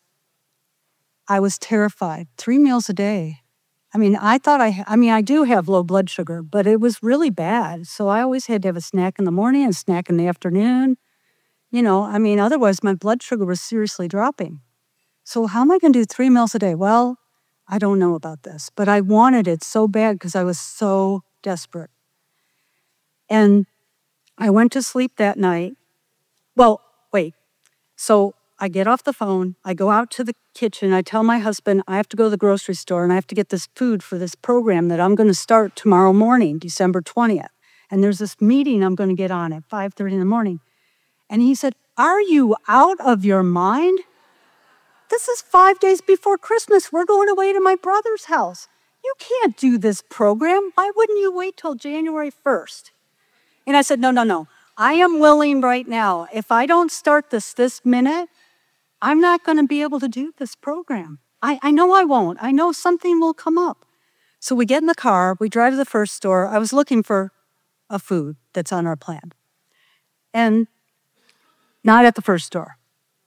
I was terrified. Three meals a day. I mean, I thought I, I mean, I do have low blood sugar, but it was really bad. So I always had to have a snack in the morning and a snack in the afternoon. You know, I mean, otherwise my blood sugar was seriously dropping. So how am I going to do three meals a day? Well, I don't know about this, but I wanted it so bad because I was so desperate. And I went to sleep that night. Well, wait. So I get off the phone, I go out to the kitchen, I tell my husband I have to go to the grocery store and I have to get this food for this program that I'm going to start tomorrow morning, December twentieth. And there's this meeting I'm going to get on at five thirty in the morning. And he said, "Are you out of your mind? This is five days before Christmas. We're going away to my brother's house. You can't do this program. Why wouldn't you wait till January first? And I said, no, no, no. I am willing right now. If I don't start this this minute, I'm not going to be able to do this program. I, I know I won't. I know something will come up. So we get in the car. We drive to the first store. I was looking for a food that's on our plan. And not at the first store.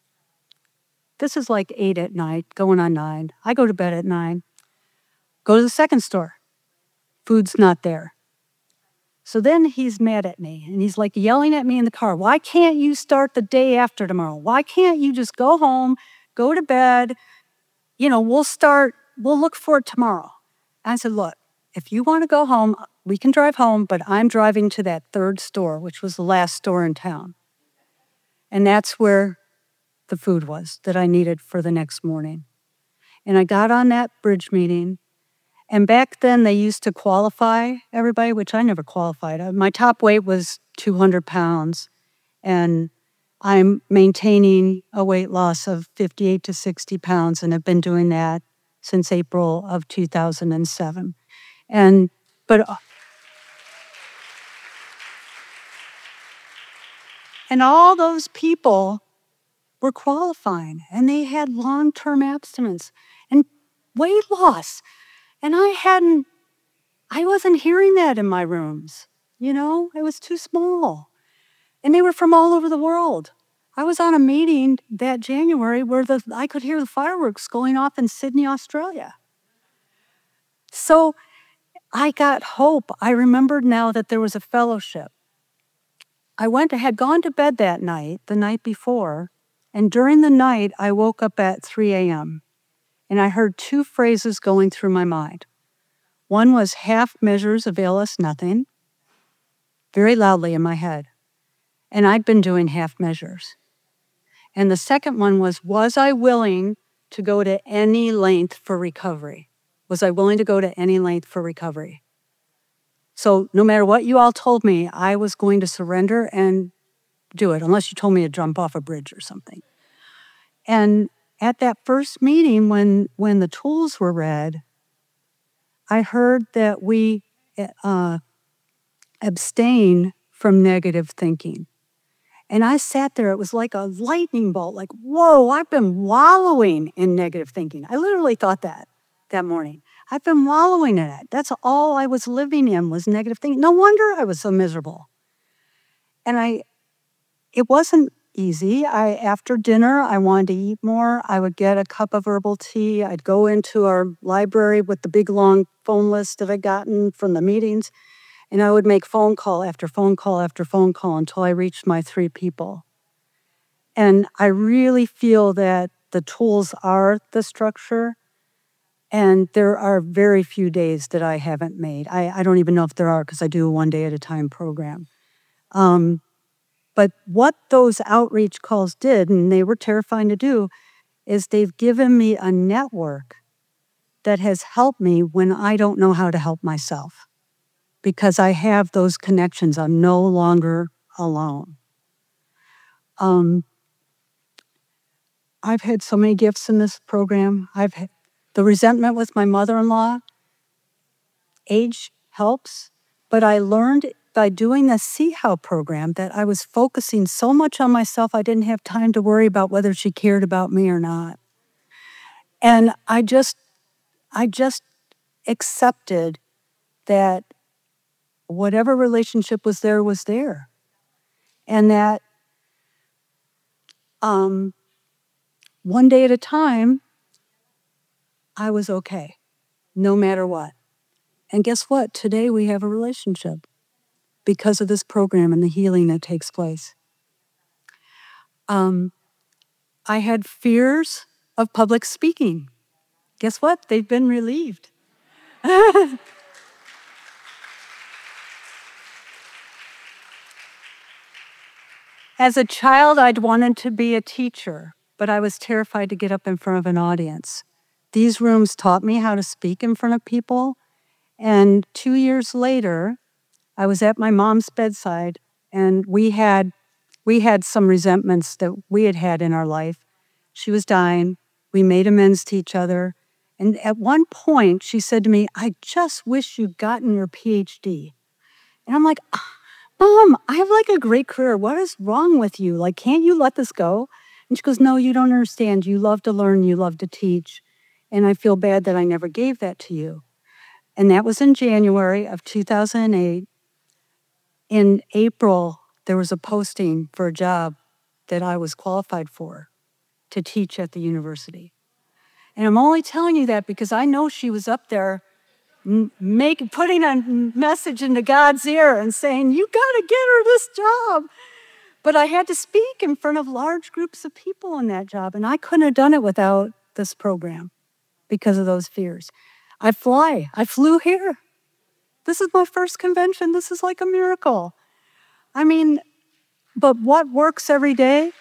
This is like eight at night, going on nine. I go to bed at nine. Go to the second store. Food's not there. So then he's mad at me, and he's like yelling at me in the car. Why can't you start the day after tomorrow? Why can't you just go home, go to bed? You know, we'll start, we'll look for it tomorrow. And I said, look, if you want to go home, we can drive home, but I'm driving to that third store, which was the last store in town. And that's where the food was that I needed for the next morning. And I got on that bridge meeting. And back then they used to qualify everybody, which I never qualified. My top weight was two hundred pounds. And I'm maintaining a weight loss of fifty-eight to sixty pounds and have been doing that since April of two thousand seven. And, but, and all those people were qualifying and they had long-term abstinence and weight loss. And I hadn't, I wasn't hearing that in my rooms, you know, it was too small. And they were from all over the world. I was on a meeting that January where the, I could hear the fireworks going off in Sydney, Australia. So I got hope. I remembered now that there was a fellowship. I went, I had gone to bed that night, the night before, and during the night, I woke up at three a.m. and I heard two phrases going through my mind. One was, half measures avail us nothing, very loudly in my head. And I'd been doing half measures. And the second one was, was I willing to go to any length for recovery? Was I willing to go to any length for recovery? So no matter what you all told me, I was going to surrender and do it, unless you told me to jump off a bridge or something. And at that first meeting, when, when the tools were read, I heard that we uh, abstain from negative thinking. And I sat there, it was like a lightning bolt, like, whoa, I've been wallowing in negative thinking. I literally thought that that morning. I've been wallowing in it. That's all I was living in was negative thinking. No wonder I was so miserable. And I, it wasn't easy. I, after dinner, I wanted to eat more. I would get a cup of herbal tea. I'd go into our library with the big long phone list that I'd gotten from the meetings. And I would make phone call after phone call after phone call until I reached my three people. And I really feel that the tools are the structure. And there are very few days that I haven't made. I, I don't even know if there are because I do a one day at a time program. Um, but what those outreach calls did, and they were terrifying to do, is they've given me a network that has helped me when I don't know how to help myself. Because I have those connections. I'm no longer alone. Um, I've had so many gifts in this program. I've had the resentment with my mother-in-law. Age helps, but I learned by doing the See How program that I was focusing so much on myself I didn't have time to worry about whether she cared about me or not. And I just, I just accepted that whatever relationship was there was there. and that um, one day at a time, I was okay, no matter what. And guess what? Today we have a relationship because of this program and the healing that takes place. Um, I had fears of public speaking. Guess what? They've been relieved. As a child, I'd wanted to be a teacher, but I was terrified to get up in front of an audience. These rooms taught me how to speak in front of people. And two years later, I was at my mom's bedside, and we had we had some resentments that we had had in our life. She was dying. We made amends to each other. And at one point, she said to me, I just wish you'd gotten your P H D. And I'm like, Mom, I have like a great career. What is wrong with you? Like, can't you let this go? And she goes, no, you don't understand. You love to learn. You love to teach. And I feel bad that I never gave that to you. And that was in January of two thousand eight. In April, there was a posting for a job that I was qualified for to teach at the university. And I'm only telling you that because I know she was up there make, putting a message into God's ear and saying, you got to get her this job. But I had to speak in front of large groups of people in that job, and I couldn't have done it without this program because of those fears. I fly. I flew here. This is my first convention. This is like a miracle. I mean, but what works every day?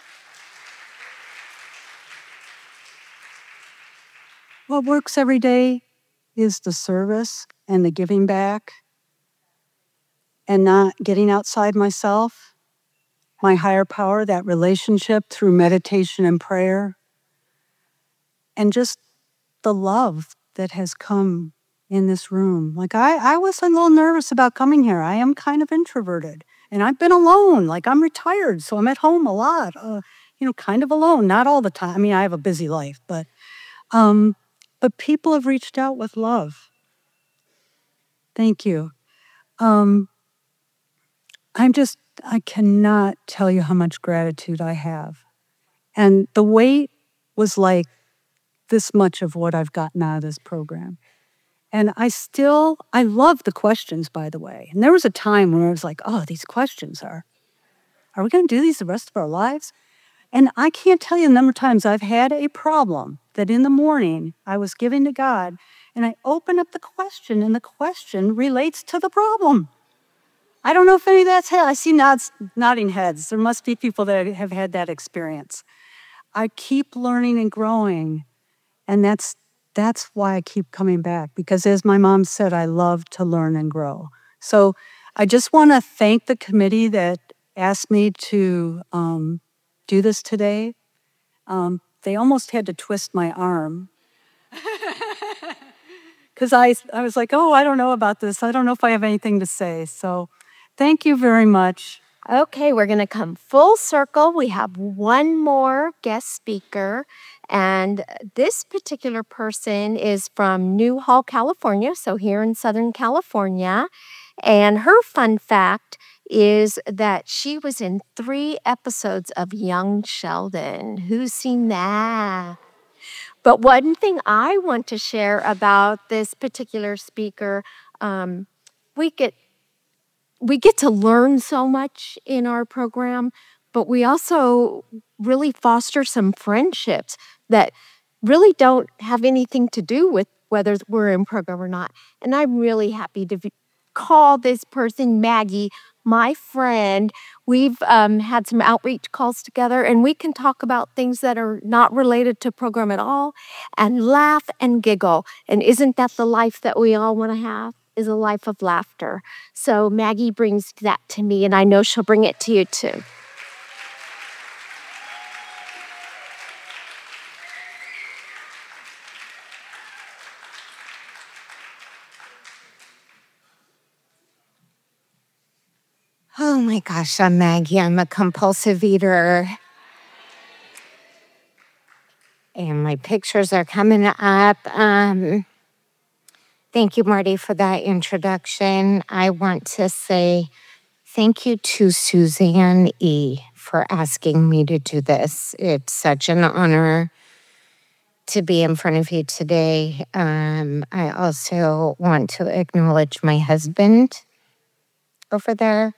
What works every day is the service and the giving back and not getting outside myself, my higher power, that relationship through meditation and prayer, and just the love that has come in this room. Like I, I was a little nervous about coming here. I am kind of introverted, and I've been alone. Like I'm retired, so I'm at home a lot, uh, you know, kind of alone, not all the time. I mean, I have a busy life, but um, but people have reached out with love. Thank you. Um, I'm just, I cannot tell you how much gratitude I have. And the weight was like this much of what I've gotten out of this program. And I still, I love the questions, by the way. And there was a time when I was like, oh, these questions are, are we going to do these the rest of our lives? And I can't tell you the number of times I've had a problem that in the morning I was giving to God, and I open up the question, and the question relates to the problem. I don't know if any of that's had, I see nods, nodding heads. There must be people that have had that experience. I keep learning and growing, and that's that's why I keep coming back, because as my mom said, I love to learn and grow. So I just want to thank the committee that asked me to um, do this today. Um, they almost had to twist my arm. Because I, I was like, oh, I don't know about this. I don't know if I have anything to say. So thank you very much. Okay, we're going to come full circle. We have one more guest speaker, and this particular person is from Newhall, California, so here in Southern California. And her fun fact is that she was in three episodes of Young Sheldon. Who's seen that? But one thing I want to share about this particular speaker, um, we get we get to learn so much in our program, but we also really foster some friendships that really don't have anything to do with whether we're in program or not. And I'm really happy to v- call this person Maggie, my friend. We've um, had some outreach calls together, and we can talk about things that are not related to program at all and laugh and giggle. And isn't that the life that we all want to have? Is a life of laughter. So Maggie brings that to me, and I know she'll bring it to you too. Oh my gosh, I'm Maggie. I'm a compulsive eater. And my pictures are coming up. Um, thank you, Marty, for that introduction. I want to say thank you to Suzanne E. for asking me to do this. It's such an honor to be in front of you today. Um, I also want to acknowledge my husband over there.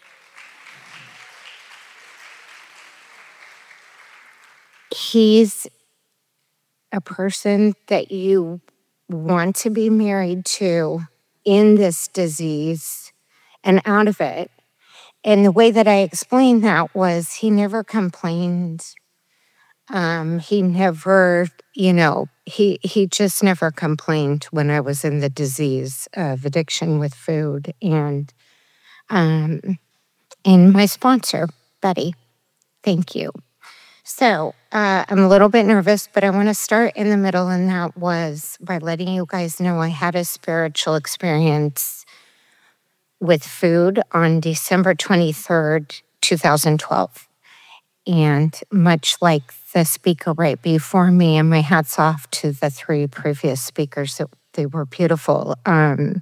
He's a person that you want to be married to in this disease and out of it. And the way that I explained that was he never complained. Um, he never, you know, he he just never complained when I was in the disease of addiction with food. And um, and my sponsor, Betty, thank you. So uh, I'm a little bit nervous, but I want to start in the middle, and that was by letting you guys know I had a spiritual experience with food on December twenty-third, twenty twelve. And much like the speaker right before me, and my hat's off to the three previous speakers, that they were beautiful. Um,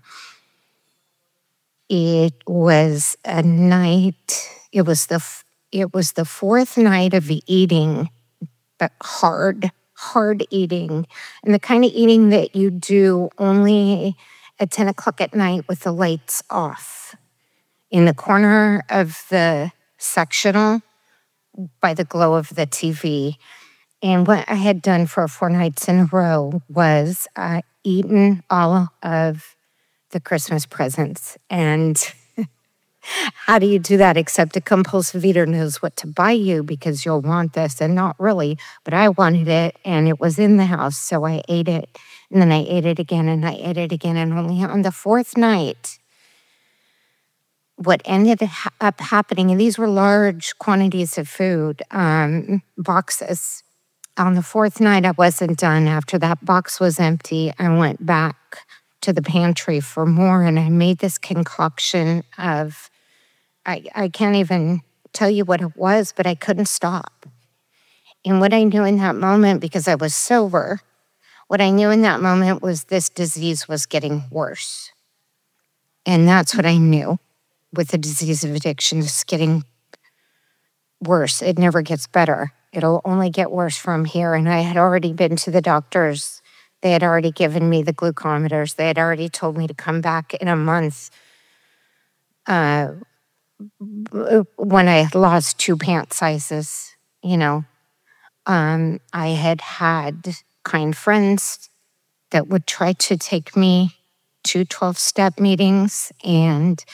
it was a night, it was the it was the fourth night of eating, but hard, hard eating, and the kind of eating that you do only at ten o'clock at night with the lights off in the corner of the sectional by the glow of the T V. And what I had done for four nights in a row was uh, eaten all of the Christmas presents. And how do you do that except a compulsive eater knows what to buy you because you'll want this, and not really, but I wanted it and it was in the house, so I ate it. And then I ate it again and I ate it again. And only on the fourth night, what ended up happening, and these were large quantities of food, um, boxes. On the fourth night, I wasn't done. After that box was empty, I went back to the pantry for more, and I made this concoction of, I, I can't even tell you what it was, but I couldn't stop. And what I knew in that moment, because I was sober, what I knew in that moment was this disease was getting worse. And that's what I knew. With the disease of addiction, it's getting worse. It never gets better. It'll only get worse from here. And I had already been to the doctors. They had already given me the glucometers. They had already told me to come back in a month uh, when I had lost two pant sizes, you know. Um, I had had kind friends that would try to take me to twelve-step meetings, and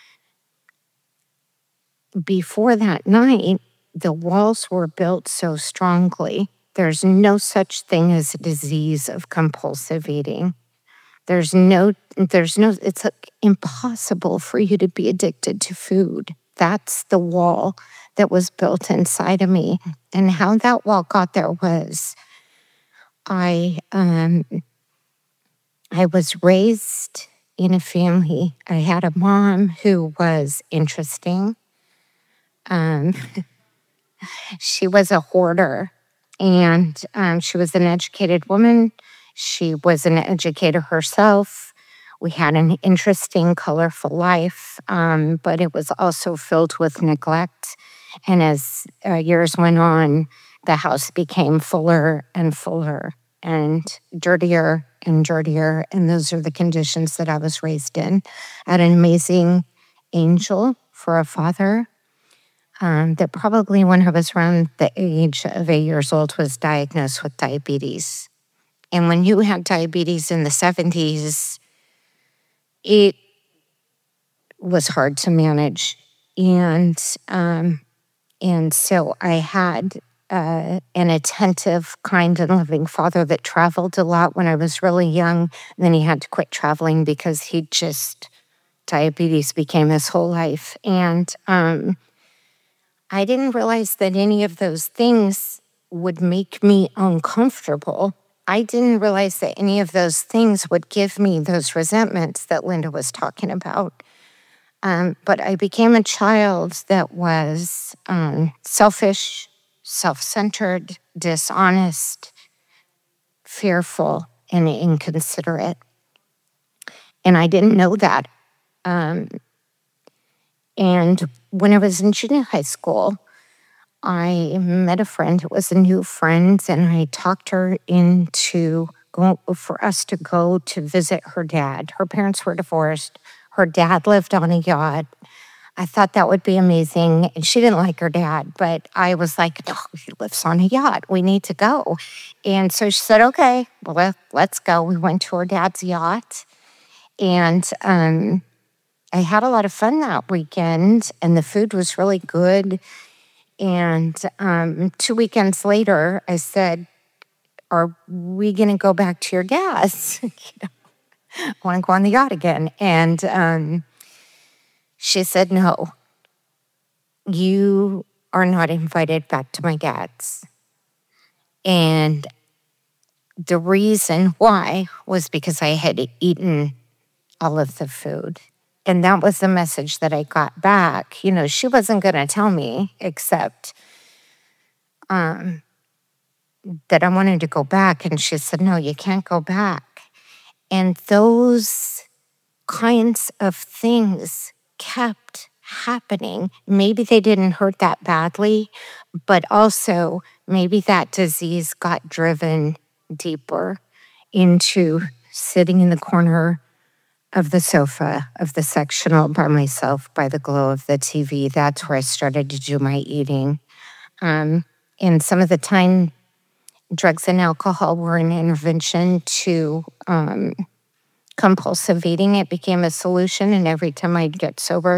before that night, the walls were built so strongly. There's no such thing as a disease of compulsive eating. There's no, there's no, it's like impossible for you to be addicted to food. That's the wall that was built inside of me. And how that wall got there was, I, um, I was raised in a family. I had a mom who was interesting. Um, she was a hoarder, and um, she was an educated woman. She was an educator herself. We had an interesting, colorful life, um, but it was also filled with neglect. And as uh, years went on, the house became fuller and fuller and dirtier and dirtier. And those are the conditions that I was raised in. I had an amazing angel for a father. Um, that probably when I was around the age of eight years old was diagnosed with diabetes. And when you had diabetes in the seventies, it was hard to manage. And um, and so I had uh, an attentive, kind, and loving father that traveled a lot when I was really young. And then he had to quit traveling because he just, diabetes became his whole life. And um, I didn't realize that any of those things would make me uncomfortable. I didn't realize that any of those things would give me those resentments that Linda was talking about. Um, but I became a child that was um, selfish, self-centered, dishonest, fearful, and inconsiderate. And I didn't know that. Um, And when I was in junior high school, I met a friend who was a new friend, and I talked her into going for us to go to visit her dad. Her parents were divorced. Her dad lived on a yacht. I thought that would be amazing. And she didn't like her dad, but I was like, no, he lives on a yacht. We need to go. And so she said, okay, well, let's go. We went to her dad's yacht. And um, I had a lot of fun that weekend, and the food was really good. And um, two weekends later, I said, are we going to go back to your dad's? you know, I want to go on the yacht again. And um, she said, no, you are not invited back to my dad's. And the reason why was because I had eaten all of the food. And that was the message that I got back. You know, she wasn't going to tell me except um, that I wanted to go back. And she said, no, you can't go back. And those kinds of things kept happening. Maybe they didn't hurt that badly, but also maybe that disease got driven deeper into sitting in the corner of the sofa, of the sectional by myself, by the glow of the T V. That's where I started to do my eating. Um, and some of the time, drugs and alcohol were an intervention to um, compulsive eating. It became a solution, and every time I'd get sober,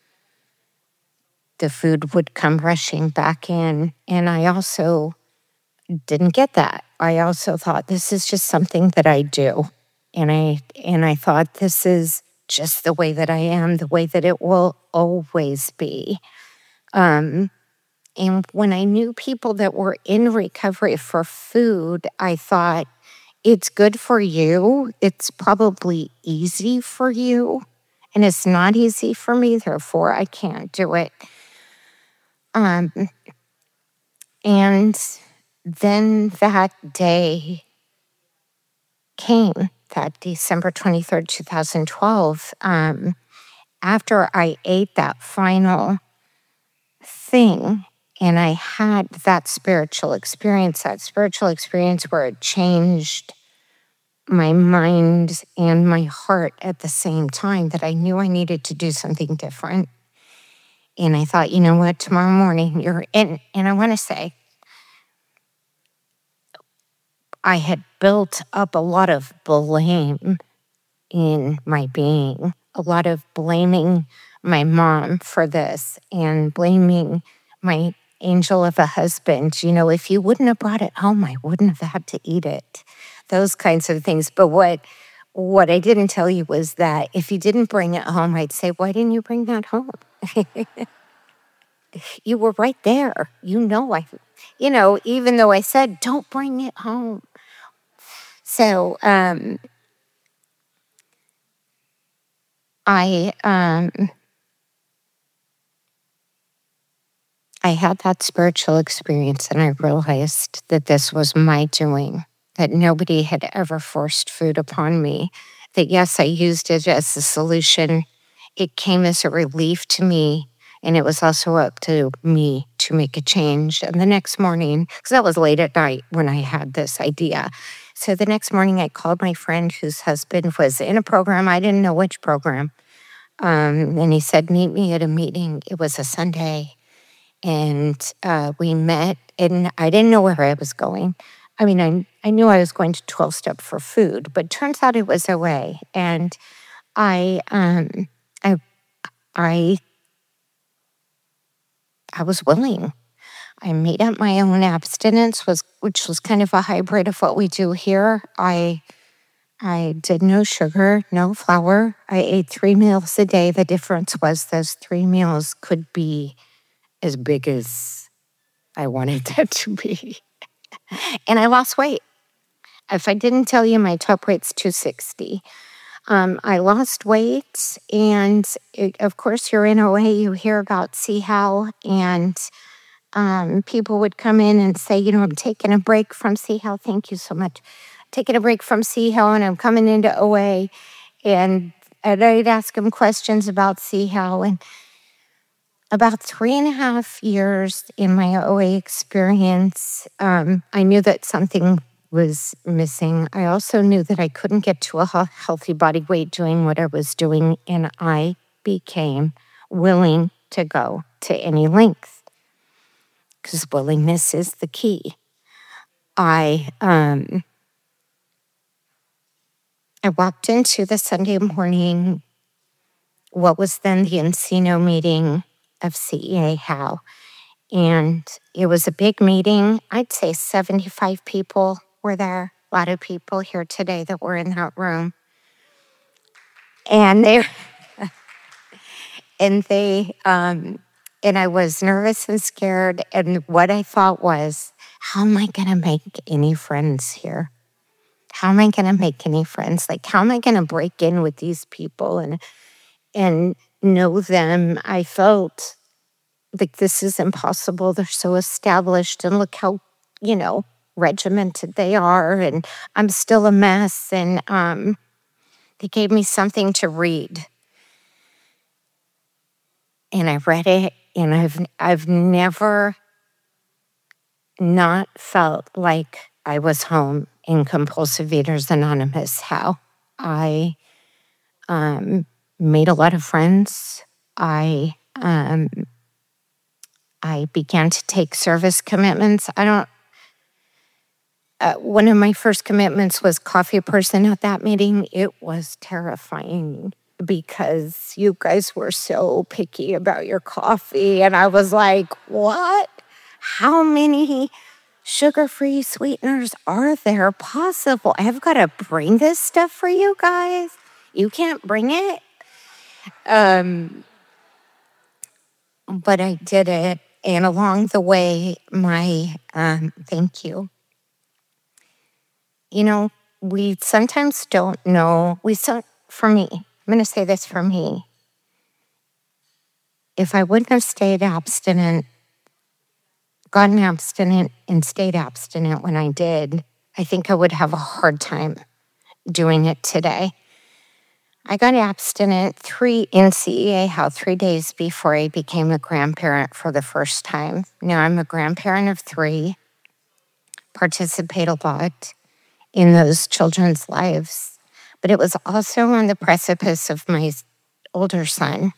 the food would come rushing back in. And I also didn't get that. I also thought, this is just something that I do. And I and I thought, this is just the way that I am, the way that it will always be. Um, and when I knew people that were in recovery for food, I thought, it's good for you. It's probably easy for you. And it's not easy for me, therefore I can't do it. Um, and then that day came, that December twenty-third, twenty twelve, um, after I ate that final thing and I had that spiritual experience, that spiritual experience where it changed my mind and my heart at the same time, that I knew I needed to do something different. And I thought, you know what, tomorrow morning you're in, and I want to say, I had built up a lot of blame in my being, a lot of blaming my mom for this and blaming my angel of a husband. You know, if you wouldn't have brought it home, I wouldn't have had to eat it. Those kinds of things. But what what I didn't tell you was that if you didn't bring it home, I'd say, why didn't you bring that home? You were right there. You know, I, you know, even though I said, don't bring it home. So, um, I, um, I had that spiritual experience, and I realized that this was my doing, that nobody had ever forced food upon me, that yes, I used it as a solution. It came as a relief to me, and it was also up to me to make a change. And the next morning, because that was late at night when I had this idea. So the next morning I called my friend whose husband was in a program. I didn't know which program. Um, and he said, meet me at a meeting. It was a Sunday. And uh, we met, and I didn't know where I was going. I mean, I, I knew I was going to twelve-step for food, but turns out it was O A. And I, um, I, I, I was willing. I made up my own abstinence, was which was kind of a hybrid of what we do here. I, I did no sugar, no flour. I ate three meals a day. The difference was those three meals could be as big as I wanted that to be. And I lost weight. If I didn't tell you, my top weight's two sixty. Um, I lost weight, and it, of course, you're in O A, you hear about C H A L, and um, people would come in and say, you know, I'm taking a break from C H A L. Thank you so much. Taking a break from C H A L, and I'm coming into O A, and, and I'd ask them questions about C H A L, and about three and a half years in my O A experience, um, I knew that something was missing. I also knew that I couldn't get to a healthy body weight doing what I was doing, and I became willing to go to any length because willingness is the key. I um, I walked into the Sunday morning, what was then the Encino meeting of C E A How, and it was a big meeting. I'd say seventy-five people were there. A lot of people here today that were in that room. And they, and they, um, and I was nervous and scared. And what I thought was, how am I going to make any friends here? How am I going to make any friends? Like, how am I going to break in with these people and and know them? I felt like this is impossible. They're so established, and look how, you know, regimented they are, and I'm still a mess. And um, they gave me something to read, and I read it, and I've I've never not felt like I was home in Compulsive Eaters Anonymous. How I um, made a lot of friends. I um, I began to take service commitments. I don't. Uh, one of my first commitments was coffee person at that meeting. It was terrifying because you guys were so picky about your coffee. And I was like, what? How many sugar-free sweeteners are there possible? I've got to bring this stuff for you guys. You can't bring it. Um, but I did it. And along the way, my, um, thank you. You know, we sometimes don't know, we so, for me, I'm going to say this for me. If I wouldn't have stayed abstinent, gotten abstinent and stayed abstinent when I did, I think I would have a hard time doing it today. I got abstinent three in C E A How three days before I became a grandparent for the first time. Now I'm a grandparent of three, participate a lot in those children's lives. But it was also on the precipice of my older son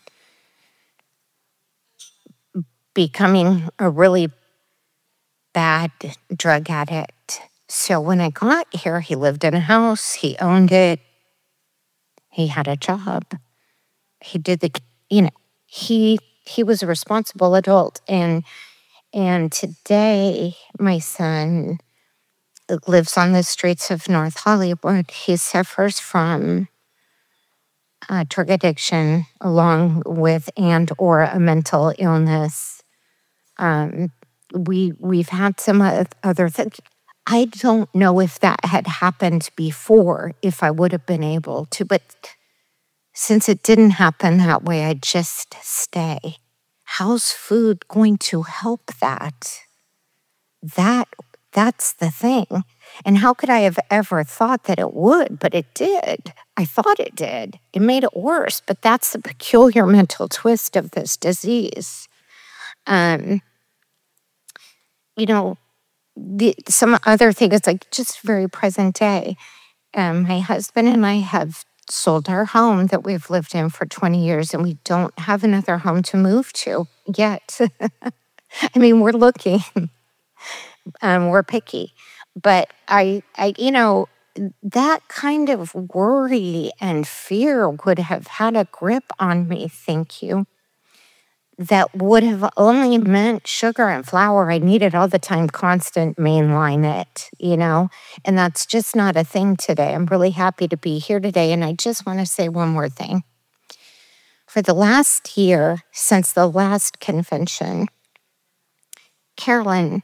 becoming a really bad drug addict. So when I got here, he lived in a house, he owned it, he had a job, he did the, you know, he he was a responsible adult. And and today, my son lives on the streets of North Hollywood. He suffers from uh, drug addiction along with and or a mental illness. Um, we, we've had some other things. I don't know if that had happened before, if I would have been able to, but since it didn't happen that way, I just stay. How's food going to help that? That That's the thing. And how could I have ever thought that it would? But it did. I thought it did. It made it worse. But that's the peculiar mental twist of this disease. Um, you know, the, some other thing is like just very present day. Um, my husband and I have sold our home that we've lived in for twenty years, and we don't have another home to move to yet. I mean, we're looking. Um, we're picky, but I, I, you know, that kind of worry and fear would have had a grip on me, thank you, that would have only meant sugar and flour. I needed all the time, constant mainline it, you know, and that's just not a thing today. I'm really happy to be here today, and I just want to say one more thing. For the last year, since the last convention, Carolyn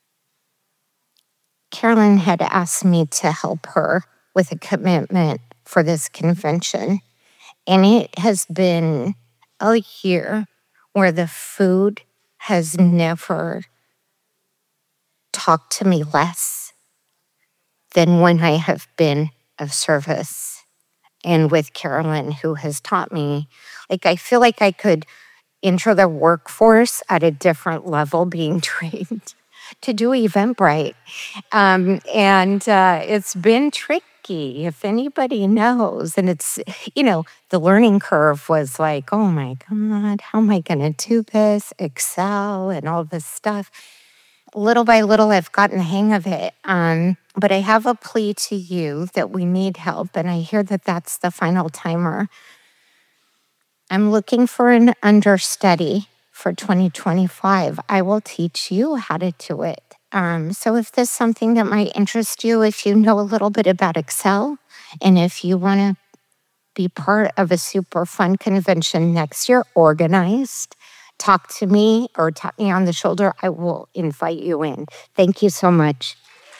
Carolyn had asked me to help her with a commitment for this convention. And it has been a year where the food has never talked to me less than when I have been of service. And with Carolyn, who has taught me, like, I feel like I could enter the workforce at a different level, being trained to do Eventbrite. Um, and uh, it's been tricky, if anybody knows. And it's, you know, the learning curve was like, oh my God, how am I going to do this? Excel and all this stuff. Little by little, I've gotten the hang of it. Um, but I have a plea to you that we need help. And I hear that that's the final timer. I'm looking for an understudy for twenty twenty-five. I will teach you how to do it. Um, so if this is something that might interest you, if you know a little bit about Excel, and if you want to be part of a super fun convention next year, organized, talk to me or tap me on the shoulder. I will invite you in. Thank you so much.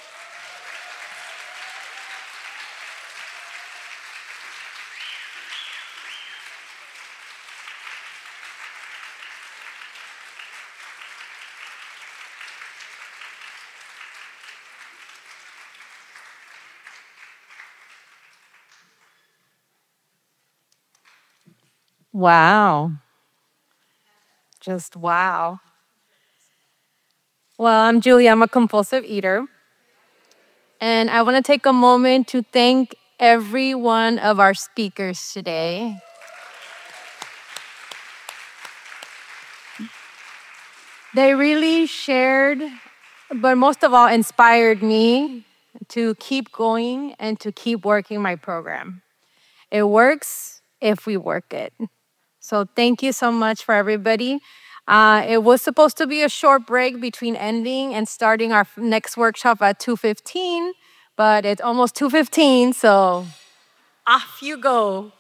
Wow. Just wow. Well, I'm Julie. I'm a compulsive eater. And I want to take a moment to thank every one of our speakers today. They really shared, but most of all, inspired me to keep going and to keep working my program. It works if we work it. So thank you so much for everybody. Uh, it was supposed to be a short break between ending and starting our next workshop at two fifteen, but it's almost two fifteen, so off you go.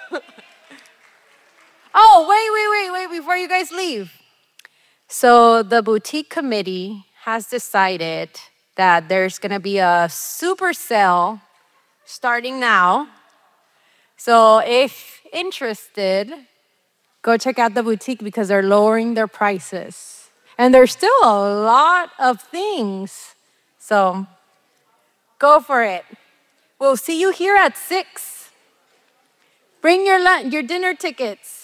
Oh, wait, wait, wait, wait, before you guys leave. So the boutique committee has decided that there's gonna be a super sale starting now. So if interested, go check out the boutique because they're lowering their prices. And there's still a lot of things. So go for it. We'll see you here at six. Bring your lunch, your dinner tickets.